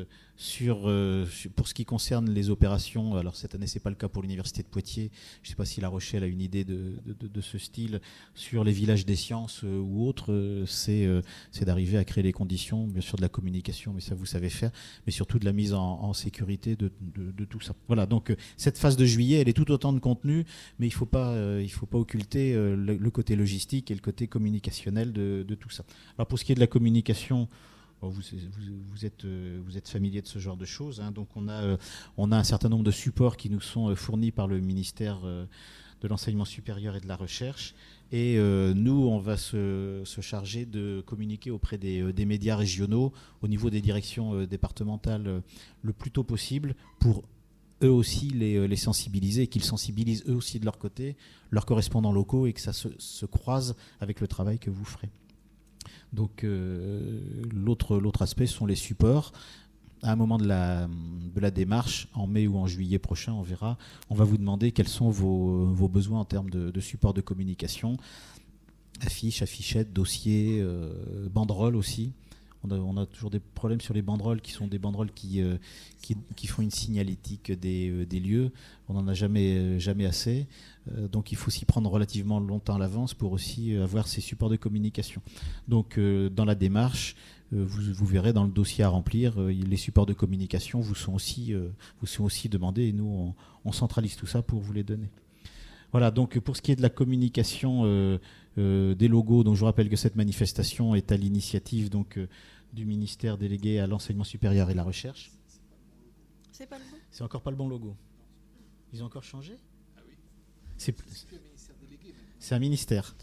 pour ce qui concerne les opérations, alors cette année c'est pas le cas pour l'Université de Poitiers, je ne sais pas si La Rochelle a une idée de ce style, sur les villages des sciences ou autres, c'est d'arriver à créer les conditions, bien sûr de la communication, mais ça vous savez faire, mais surtout de la mise en sécurité de tout ça. Voilà, donc cette phase de juillet, elle est tout autant de contenu, mais il faut pas occulter le côté logistique et le côté communicationnel de tout ça. Alors pour ce qui est de la communication, vous êtes familier de ce genre de choses, donc on a un certain nombre de supports qui nous sont fournis par le ministère de l'enseignement supérieur et de la recherche, et nous on va se charger de communiquer auprès des médias régionaux au niveau des directions départementales le plus tôt possible pour eux aussi les sensibiliser, et qu'ils sensibilisent eux aussi de leur côté leurs correspondants locaux, et que ça se croise avec le travail que vous ferez. Donc l'autre aspect sont les supports. À un moment de la démarche, en mai ou en juillet prochain, on verra, on va vous demander quels sont vos besoins en termes de support de communication, affiches, affichettes, dossiers, banderoles aussi. on a toujours des problèmes sur les banderoles qui sont des banderoles qui font une signalétique des lieux. On n'en a jamais assez. Donc il faut s'y prendre relativement longtemps à l'avance pour aussi avoir ces supports de communication. Donc dans la démarche, vous verrez dans le dossier à remplir, les supports de communication vous sont aussi demandés et nous on centralise tout ça pour vous les donner. Voilà, donc pour ce qui est de la communication des logos, donc je vous rappelle que cette manifestation est à l'initiative du ministère délégué à l'enseignement supérieur et la recherche. C'est pas le bon ? C'est encore pas le bon logo. Ils ont encore changé ? Ah oui. C'est un ministère.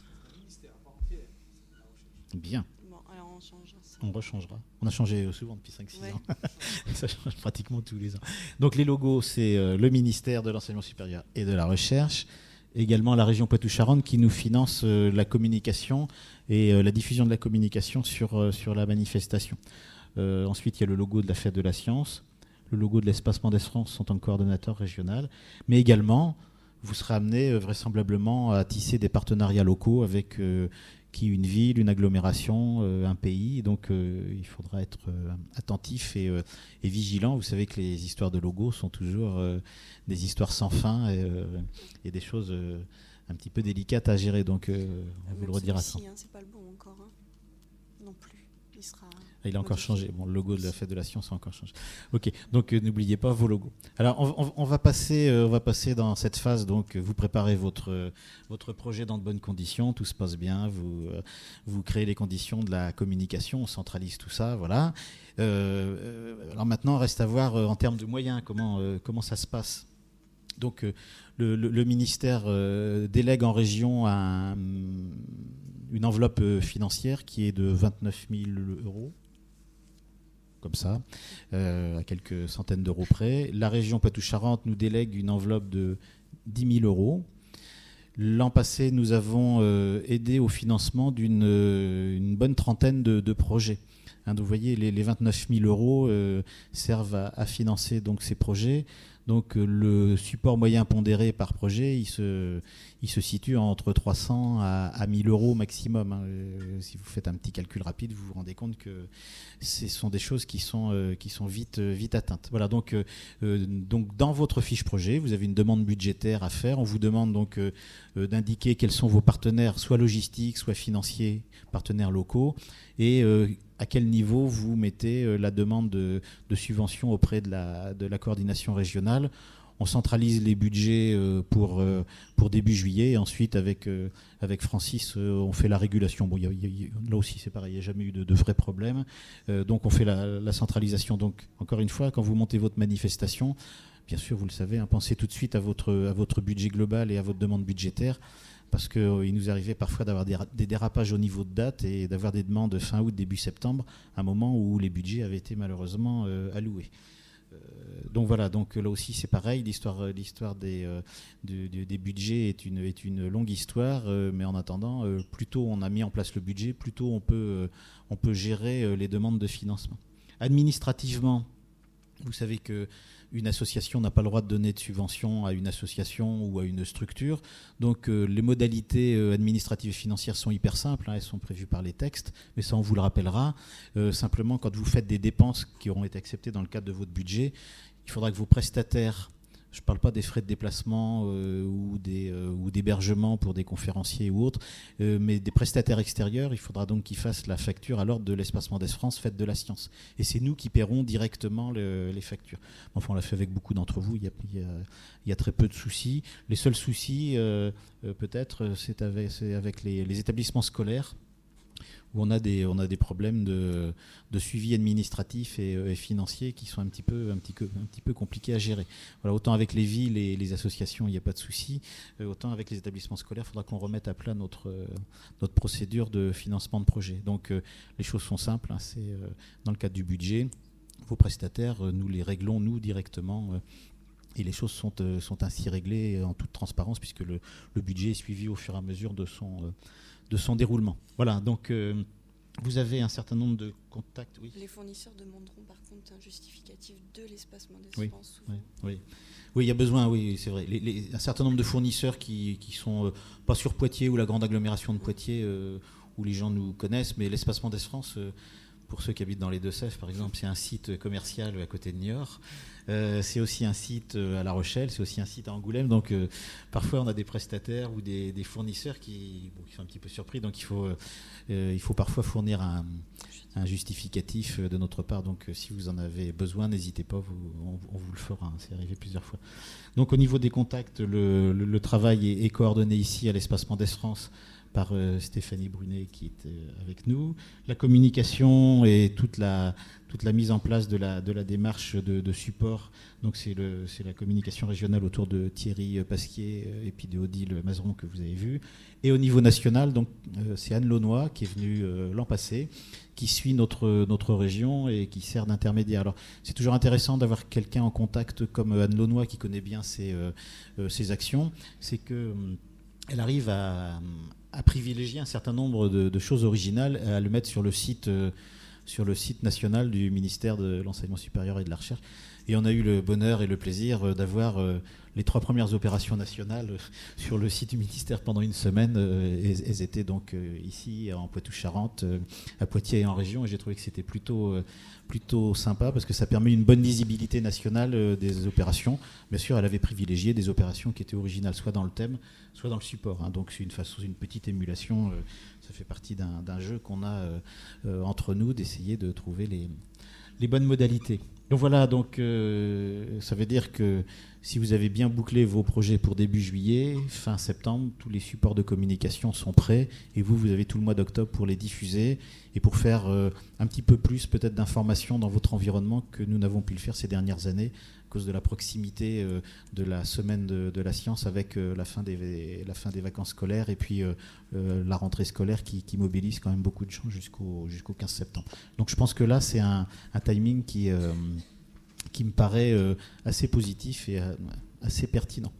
Bien. Bon, alors on changera ça. On rechangera. On a changé souvent depuis 5-6 Ouais. ans. Ça change pratiquement tous les ans. Donc les logos, c'est le ministère de l'enseignement supérieur et de la recherche. Également la région Poitou-Charentes qui nous finance la communication et la diffusion de la communication sur la manifestation. Ensuite, il y a le logo de la Fête de la Science, le logo de l'Espace Mendès France en tant que coordonnateur régional, mais également, vous serez amené vraisemblablement à tisser des partenariats locaux avec une ville, une agglomération, un pays. Donc il faudra être attentif et vigilant. Vous savez que les histoires de logos sont toujours des histoires sans fin et des choses un petit peu délicates à gérer. Donc on vous le redira ça. C'est pas le bon encore, hein. Non plus. Il a encore changé. Bon, le logo de la Fête de la Science a encore changé. Ok, donc n'oubliez pas vos logos. Alors on va passer dans cette phase. Donc vous préparez votre projet dans de bonnes conditions, tout se passe bien, vous créez les conditions de la communication, on centralise tout ça, voilà. Alors maintenant, reste à voir en termes de moyens comment ça se passe. Donc le ministère délègue en région une enveloppe financière qui est de 29 000 €, comme ça, à quelques centaines d'euros près. La région Poitou-Charentes nous délègue une enveloppe de 10 000 €. L'an passé, nous avons aidé au financement d'une bonne trentaine de projets. Donc vous voyez, les 29 000 € servent à financer donc ces projets. Donc le support moyen pondéré par projet, il se situe entre 300 à 1 000 € maximum. Si vous faites un petit calcul rapide, vous vous rendez compte que ce sont des choses qui sont vite atteintes. Voilà, donc dans votre fiche projet, vous avez une demande budgétaire à faire. On vous demande donc d'indiquer quels sont vos partenaires, soit logistiques, soit financiers, partenaires locaux, et à quel niveau vous mettez la demande de subvention auprès de la coordination régionale. On centralise les budgets pour début juillet, et ensuite avec Francis, on fait la régulation. Bon, là aussi c'est pareil, il n'y a jamais eu de vrais problèmes. Donc on fait la centralisation. Donc encore une fois, quand vous montez votre manifestation, bien sûr vous le savez, pensez tout de suite à votre budget global et à votre demande budgétaire. Parce qu'il nous arrivait parfois d'avoir des dérapages au niveau de date et d'avoir des demandes fin août, début septembre, à un moment où les budgets avaient été malheureusement alloués. Donc voilà, donc là aussi c'est pareil, l'histoire des budgets est une longue histoire, mais en attendant, plus tôt on a mis en place le budget, plus tôt on peut gérer les demandes de financement. Administrativement, vous savez qu'une association n'a pas le droit de donner de subvention à une association ou à une structure. Donc les modalités administratives et financières sont hyper simples, elles sont prévues par les textes, mais ça on vous le rappellera. Simplement, quand vous faites des dépenses qui auront été acceptées dans le cadre de votre budget, il faudra que vos prestataires, je ne parle pas des frais de déplacement ou d'hébergement pour des conférenciers ou autres, mais des prestataires extérieurs, il faudra donc qu'ils fassent la facture à l'ordre de l'Espace Mendès France, Fête de la Science. Et c'est nous qui paierons directement les factures. Enfin, on l'a fait avec beaucoup d'entre vous, il y a très peu de soucis. Les seuls soucis, peut-être, c'est avec les établissements scolaires, où on a des problèmes de suivi administratif et financier qui sont un petit peu compliqués à gérer. Voilà, autant avec les villes et les associations, il n'y a pas de souci, autant avec les établissements scolaires, il faudra qu'on remette à plat notre procédure de financement de projet. Donc les choses sont simples, c'est dans le cadre du budget, vos prestataires, nous les réglons nous directement. Et les choses sont ainsi réglées en toute transparence, puisque le budget est suivi au fur et à mesure de son déroulement. Voilà, donc vous avez un certain nombre de contacts. Oui. Les fournisseurs demanderont par contre un justificatif de l'Espace Mendès France. Oui, il y a besoin, oui, c'est vrai. Un certain nombre de fournisseurs qui sont pas sur Poitiers ou la grande agglomération de Poitiers, où les gens nous connaissent, mais l'Espace Mendès France, pour ceux qui habitent dans les Deux-Sèvres, par exemple, c'est un site commercial à côté de Niort. C'est aussi un site à La Rochelle, c'est aussi un site à Angoulême. Donc parfois on a des prestataires ou des fournisseurs qui sont un petit peu surpris. Donc il faut parfois fournir un justificatif de notre part. Donc si vous en avez besoin, n'hésitez pas, on vous le fera. Hein, c'est arrivé plusieurs fois. Donc au niveau des contacts, le travail est coordonné ici à l'Espace Mendès France par Stéphanie Brunet qui est avec nous. La communication et toute la mise en place de la démarche de support, donc c'est la communication régionale autour de Thierry Pasquier et puis de Odile Mazeron que vous avez vu. Et au niveau national, donc c'est Anne Launois qui est venue l'an passé, qui suit notre région et qui sert d'intermédiaire. Alors c'est toujours intéressant d'avoir quelqu'un en contact comme Anne Launois qui connaît bien ses actions. C'est que elle arrive à privilégier un certain nombre de choses originales, à le mettre sur le site national du ministère de l'Enseignement supérieur et de la Recherche. Et on a eu le bonheur et le plaisir d'avoir les 3 premières opérations nationales sur le site du ministère pendant une semaine. Elles étaient donc ici, en Poitou-Charentes, à Poitiers et en région. Et j'ai trouvé que c'était plutôt sympa parce que ça permet une bonne lisibilité nationale des opérations. Bien sûr, elle avait privilégié des opérations qui étaient originales, soit dans le thème, soit dans le support. Hein. Donc c'est une petite émulation. Ça fait partie d'un jeu qu'on a entre nous, d'essayer de trouver les bonnes modalités. Donc voilà, ça veut dire que si vous avez bien bouclé vos projets pour début juillet, fin septembre, tous les supports de communication sont prêts et vous avez tout le mois d'octobre pour les diffuser et pour faire un petit peu plus peut-être d'informations dans votre environnement que nous n'avons pu le faire ces dernières années à cause de la proximité de la semaine de la science avec la fin des vacances scolaires et puis la rentrée scolaire qui mobilise quand même beaucoup de gens jusqu'au 15 septembre. Donc je pense que là c'est un timing qui me paraît assez positif et assez pertinent.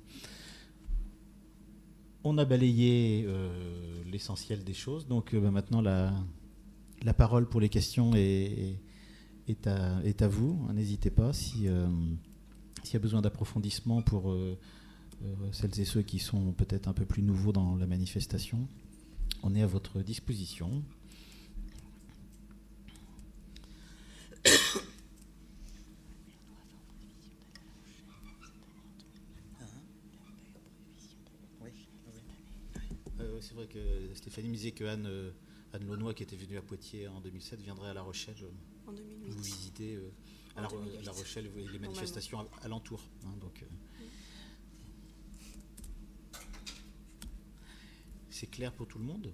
On a balayé l'essentiel des choses, donc maintenant la parole pour les questions est à vous. N'hésitez pas s'il y a besoin d'approfondissement pour celles et ceux qui sont peut-être un peu plus nouveaux dans la manifestation. On est à votre disposition. C'est vrai que Stéphanie me disait que Anne Launois, qui était venue à Poitiers en 2007, viendrait à La Rochelle en 2008. Vous visiter à La Rochelle et les manifestations alentour. Hein, donc, c'est clair pour tout le monde?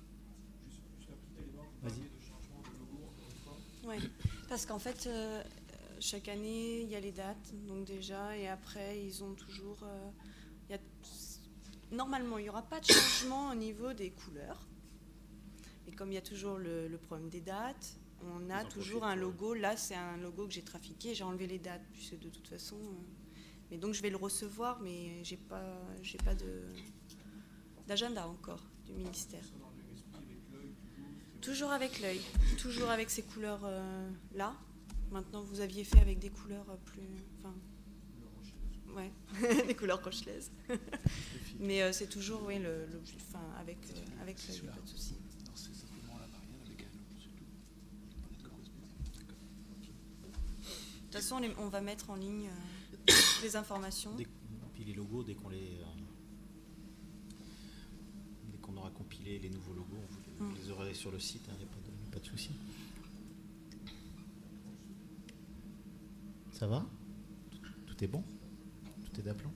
Vas-y. Oui, parce qu'en fait, chaque année, il y a les dates, donc déjà, et après, ils ont toujours... Normalement, il n'y aura pas de changement au niveau des couleurs. Et comme il y a toujours le problème des dates, on a toujours un logo. Là, c'est un logo que j'ai trafiqué. J'ai enlevé les dates, puisque de toute façon... mais donc, je vais le recevoir, mais j'ai pas d'agenda encore du ministère. Toujours avec l'œil. Toujours avec ces couleurs-là. Maintenant, vous aviez fait avec des couleurs plus... Ouais, des couleurs rochelaises. Mais c'est toujours avec l'œil, il n'y a pas de souci. De toute façon, on va mettre en ligne les informations. Puis les logos, dès qu'on aura compilé les nouveaux logos, vous les aurez sur le site, il n'y a pas de souci. Ça va? Tout est bon? Tout est d'aplomb?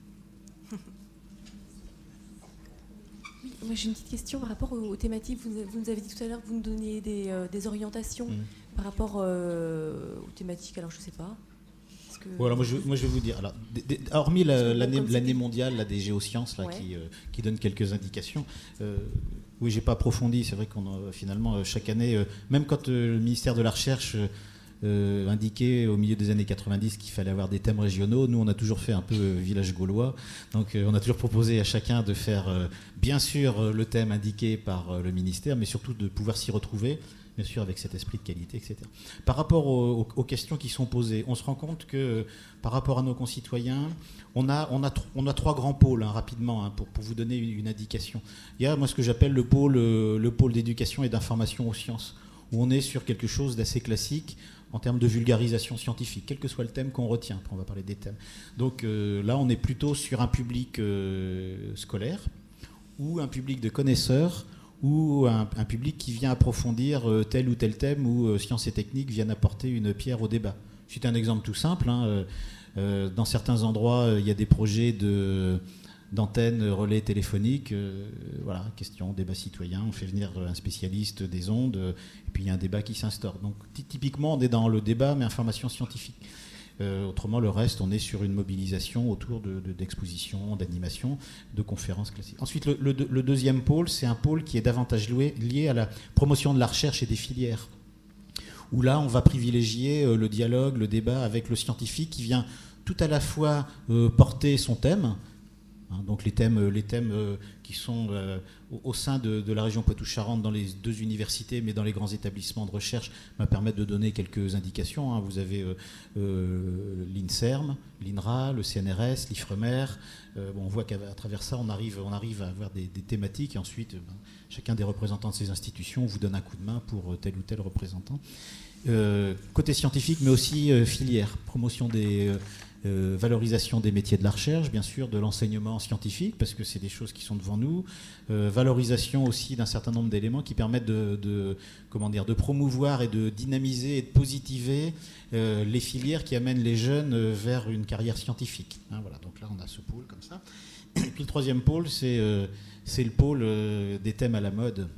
Oui, moi j'ai une petite question par rapport aux thématiques. Vous nous avez dit tout à l'heure que vous nous donniez des orientations par rapport aux thématiques. Alors je ne sais pas. Voilà, moi je vais vous dire. Alors, hormis l'année mondiale des géosciences qui donne quelques indications, oui, j'ai pas approfondi. C'est vrai qu'on a finalement chaque année, même quand le ministère de la Recherche indiquait au milieu des années 90 qu'il fallait avoir des thèmes régionaux, nous on a toujours fait un peu village gaulois. Donc on a toujours proposé à chacun de faire bien sûr le thème indiqué par le ministère, mais surtout de pouvoir s'y retrouver. Bien sûr, avec cet esprit de qualité, etc. Par rapport aux questions qui sont posées, on se rend compte que par rapport à nos concitoyens, on a 3 grands pôles, rapidement, pour vous donner une indication. Il y a, moi, ce que j'appelle le pôle d'éducation et d'information aux sciences. où on est sur quelque chose d'assez classique en termes de vulgarisation scientifique, quel que soit le thème qu'on retient. Après, on va parler des thèmes. Donc là, on est plutôt sur un public scolaire ou un public de connaisseurs ou un public qui vient approfondir tel ou tel thème où sciences et techniques viennent apporter une pierre au débat. C'est un exemple tout simple. Dans certains endroits, il y a des projets d'antennes relais téléphoniques. Voilà, question, débat citoyen. On fait venir un spécialiste des ondes et puis il y a un débat qui s'instaure. Donc typiquement, on est dans le débat mais information scientifique. Autrement, le reste, on est sur une mobilisation autour d'expositions, d'animations, de conférences classiques. Ensuite, le deuxième pôle, c'est un pôle qui est davantage lié à la promotion de la recherche et des filières, où là, on va privilégier le dialogue, le débat avec le scientifique qui vient tout à la fois porter son thème, donc les thèmes qui sont au sein de la région Poitou-Charentes dans les deux universités, mais dans les grands établissements de recherche, permettent de donner quelques indications. Vous avez l'INSERM, l'INRA, le CNRS, l'IFREMER. On voit qu'à travers ça, on arrive à avoir des thématiques, et ensuite, chacun des représentants de ces institutions vous donne un coup de main pour tel ou tel représentant. Côté scientifique, mais aussi filière, promotion des... valorisation des métiers de la recherche, bien sûr, de l'enseignement scientifique, parce que c'est des choses qui sont devant nous. Valorisation aussi d'un certain nombre d'éléments qui permettent de promouvoir et de dynamiser et de positiver les filières qui amènent les jeunes vers une carrière scientifique. Voilà, donc là, on a ce pôle comme ça. Et puis le troisième pôle, c'est le pôle des thèmes à la mode,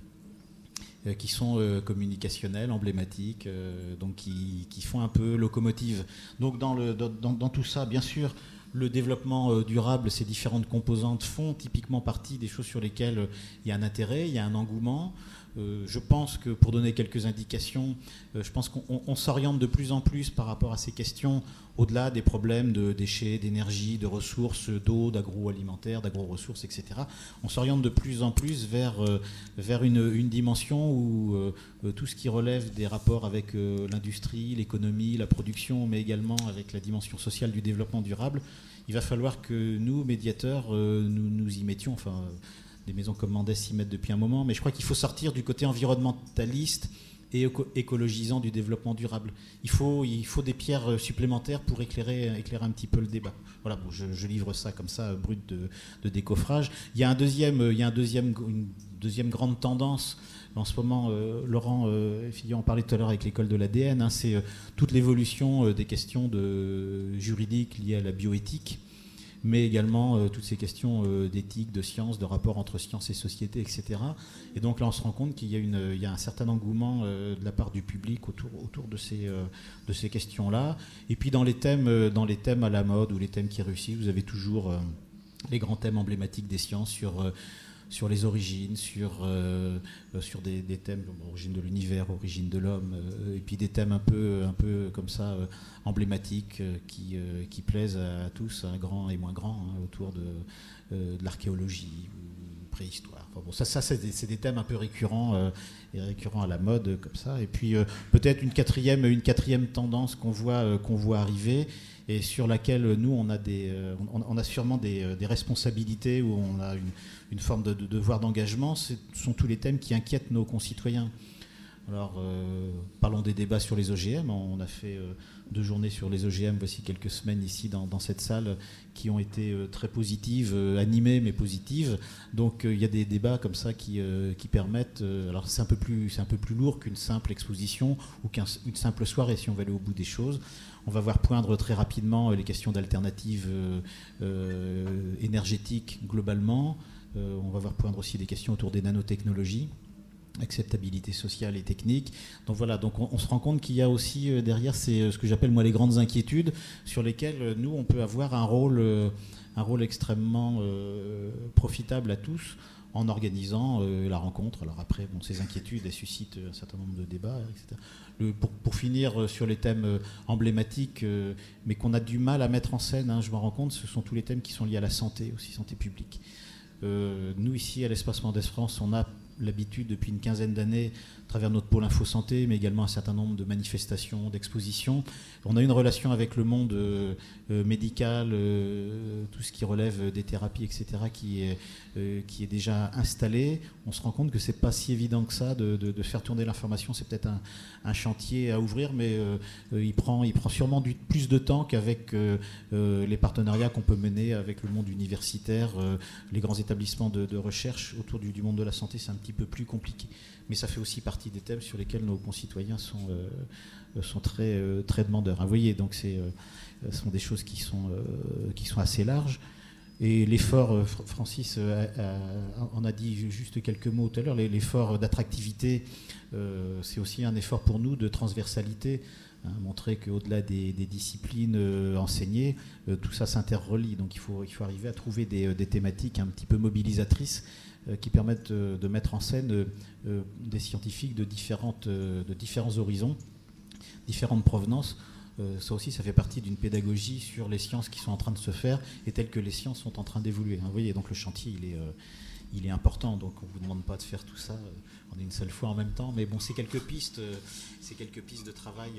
qui sont communicationnels, emblématiques, donc qui font un peu locomotive. Donc dans tout ça, bien sûr, le développement durable, ces différentes composantes font typiquement partie des choses sur lesquelles il y a un intérêt, il y a un engouement. Je pense que, pour donner quelques indications, je pense qu'on s'oriente de plus en plus par rapport à ces questions, au-delà des problèmes de déchets, d'énergie, de ressources, d'eau, d'agroalimentaire, d'agro-ressources, etc. On s'oriente de plus en plus vers une dimension où tout ce qui relève des rapports avec l'industrie, l'économie, la production, mais également avec la dimension sociale du développement durable, il va falloir que nous, médiateurs, nous y mettions, des maisons comme Mendes s'y mettent depuis un moment, mais je crois qu'il faut sortir du côté environnementaliste et écologisant du développement durable. Il faut des pierres supplémentaires pour éclairer un petit peu le débat. Voilà, bon, je livre ça comme ça, brut de décoffrage. Il y a une deuxième grande tendance en ce moment. Laurent Fillon en parlait tout à l'heure avec l'école de l'ADN. C'est toute l'évolution des questions juridiques liées à la bioéthique, mais également toutes ces questions d'éthique, de science, de rapport entre science et société, etc. Et donc là, on se rend compte qu'il y a un certain engouement de la part du public autour de ces questions-là. Et puis dans les thèmes à la mode ou les thèmes qui réussissent, vous avez toujours les grands thèmes emblématiques des sciences sur les origines, sur des thèmes comme l'origine de l'univers, origine de l'homme, et puis des thèmes un peu comme ça emblématiques qui plaisent à tous, à grand et moins grand, autour de l'archéologie, préhistoire. Ça c'est des thèmes un peu récurrents à la mode comme ça. Et puis peut-être une quatrième tendance qu'on voit arriver, et sur laquelle nous on a sûrement des responsabilités, où on a une forme de devoir d'engagement. Ce sont tous les thèmes qui inquiètent nos concitoyens. Alors, parlons des débats sur les OGM. On a fait 2 journées sur les OGM, voici quelques semaines ici dans cette salle, qui ont été très positives, animées mais positives. Donc il y a des débats comme ça qui permettent... alors c'est un peu plus lourd qu'une simple exposition ou qu'une simple soirée, si on va aller au bout des choses. On va voir poindre très rapidement les questions d'alternatives énergétiques globalement. On va voir poindre aussi des questions autour des nanotechnologies, acceptabilité sociale et technique. Donc voilà, on se rend compte qu'il y a aussi derrière ce que j'appelle moi les grandes inquiétudes, sur lesquelles nous on peut avoir un rôle extrêmement profitable à tous, en organisant la rencontre. Alors après, ces inquiétudes, elles suscitent un certain nombre de débats, etc. Pour finir sur les thèmes emblématiques, mais qu'on a du mal à mettre en scène, je m'en rends compte, ce sont tous les thèmes qui sont liés à la santé, aussi santé publique. Nous, ici, à l'Espace Mendes France, on a l'habitude depuis une quinzaine d'années, à travers notre pôle Info Santé, mais également un certain nombre de manifestations, d'expositions. On a une relation avec le monde médical, tout ce qui relève des thérapies, etc., qui est déjà installé. On se rend compte que c'est pas si évident que ça de faire tourner l'information. C'est peut-être un chantier à ouvrir, mais il prend sûrement plus de temps qu'avec les partenariats qu'on peut mener avec le monde universitaire, les grands établissements de recherche autour du monde de la santé. C'est un petit peu plus compliqué. Mais ça fait aussi partie des thèmes sur lesquels nos concitoyens sont très, très demandeurs. Vous voyez, donc ce sont des choses qui sont assez larges. Et l'effort, Francis en a dit juste quelques mots tout à l'heure, l'effort d'attractivité, c'est aussi un effort pour nous de transversalité, montrer qu'au-delà des disciplines enseignées, tout ça s'interrelie. Donc il faut arriver à trouver des thématiques un petit peu mobilisatrices qui permettent de mettre en scène des scientifiques de différents horizons, différentes provenances. Ça aussi, ça fait partie d'une pédagogie sur les sciences qui sont en train de se faire et telles que les sciences sont en train d'évoluer. Vous voyez, donc le chantier, il est important. Donc on ne vous demande pas de faire tout ça en une seule fois en même temps. Mais bon, c'est quelques pistes de travail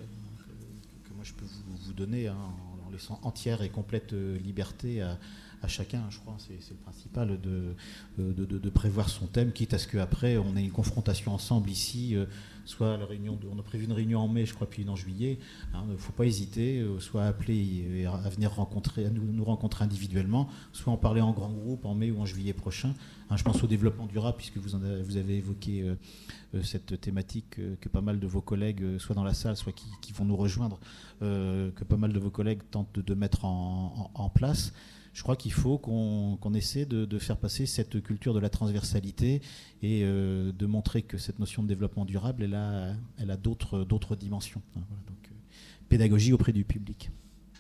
que moi je peux vous donner, en laissant entière et complète liberté à chacun. Je crois c'est le principal de prévoir son thème, quitte à ce qu'après on ait une confrontation ensemble ici, soit à la réunion, on a prévu une réunion en mai, je crois, puis une en juillet. Il ne faut pas hésiter, soit appeler à venir nous rencontrer individuellement, soit en parler en grand groupe en mai ou en juillet prochain. Je pense au développement durable, puisque vous avez évoqué cette thématique que pas mal de vos collègues, soit dans la salle, soit qui vont nous rejoindre, que pas mal de vos collègues tentent de mettre en place. Je crois qu'il faut qu'on essaie de faire passer cette culture de la transversalité et de montrer que cette notion de développement durable, elle a d'autres dimensions. Voilà, donc, pédagogie auprès du public.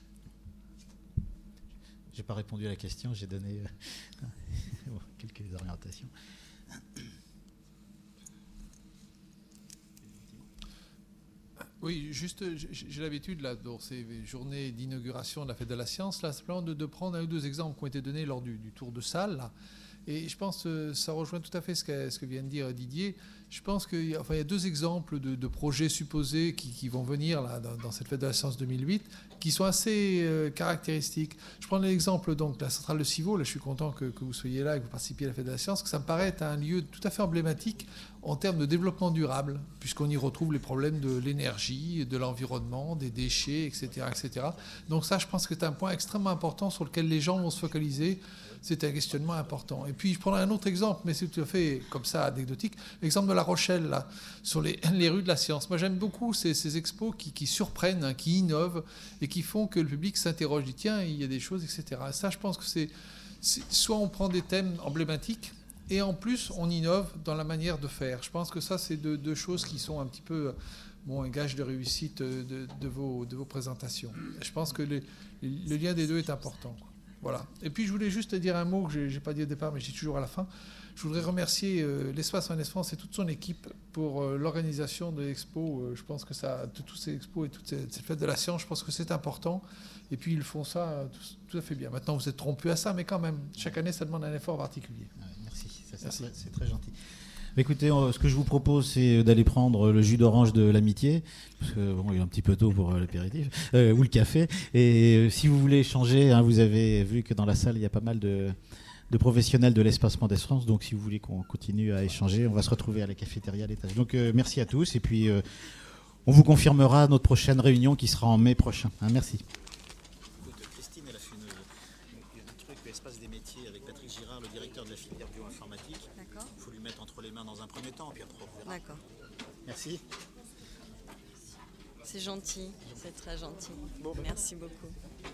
Je n'ai pas répondu à la question, j'ai donné quelques orientations. Oui, juste, j'ai l'habitude, là, dans ces journées d'inauguration de la Fête de la Science, là, simplement de prendre un ou deux exemples qui ont été donnés lors du tour de salle, là. Et je pense que ça rejoint tout à fait ce que vient de dire Didier. Je pense qu'il y a deux exemples de projets supposés qui vont venir là, dans cette Fête de la Science 2008, qui sont assez caractéristiques. Je prends l'exemple donc de la centrale de Civaux. Là, je suis content que vous soyez là et que vous participiez à la Fête de la Science, que ça me paraît être un lieu tout à fait emblématique en termes de développement durable, puisqu'on y retrouve les problèmes de l'énergie, de l'environnement, des déchets, etc., etc. Donc ça, je pense que c'est un point extrêmement important sur lequel les gens vont se focaliser. C'est un questionnement important. Et puis, je prendrai un autre exemple, mais c'est tout à fait comme ça, anecdotique. L'exemple de La Rochelle, là, sur les rues de la science. Moi, j'aime beaucoup ces expos qui surprennent, hein, qui innovent et qui font que le public s'interroge, dit tiens, il y a des choses, etc. Et ça, je pense que c'est soit on prend des thèmes emblématiques et en plus, on innove dans la manière de faire. Je pense que ça, c'est deux choses qui sont un petit peu un gage de réussite de vos présentations. Je pense que le lien des deux est important, quoi. Voilà. Et puis je voulais juste dire un mot que je n'ai pas dit au départ, mais je dis toujours à la fin. Je voudrais remercier l'Espace Mandes France et toute son équipe pour l'organisation de l'expo. Je pense que de tous ces expos et toutes ces fêtes de la science, je pense que c'est important. Et puis ils font ça tout à fait bien. Maintenant, vous êtes trompus à ça, mais quand même, chaque année, ça demande un effort particulier. Merci, c'est très gentil. Écoutez, ce que je vous propose, c'est d'aller prendre le jus d'orange de l'amitié, parce que il est un petit peu tôt pour l'apéritif, ou le café. Et si vous voulez échanger, vous avez vu que dans la salle, il y a pas mal de professionnels de l'Espace Mandes France. Donc, si vous voulez qu'on continue à échanger, on va se retrouver à la cafétéria à l'étage. Donc, merci à tous. Et puis, on vous confirmera notre prochaine réunion qui sera en mai prochain. Merci. Christine, elle a fait un truc, l'espace des métiers, avec Patrick Girard, le directeur de la filière bioinformatique. D'accord. Il faut lui mettre entre les mains dans un premier temps, puis après on verra. D'accord. Merci. C'est gentil, c'est très gentil. Bon, merci beaucoup.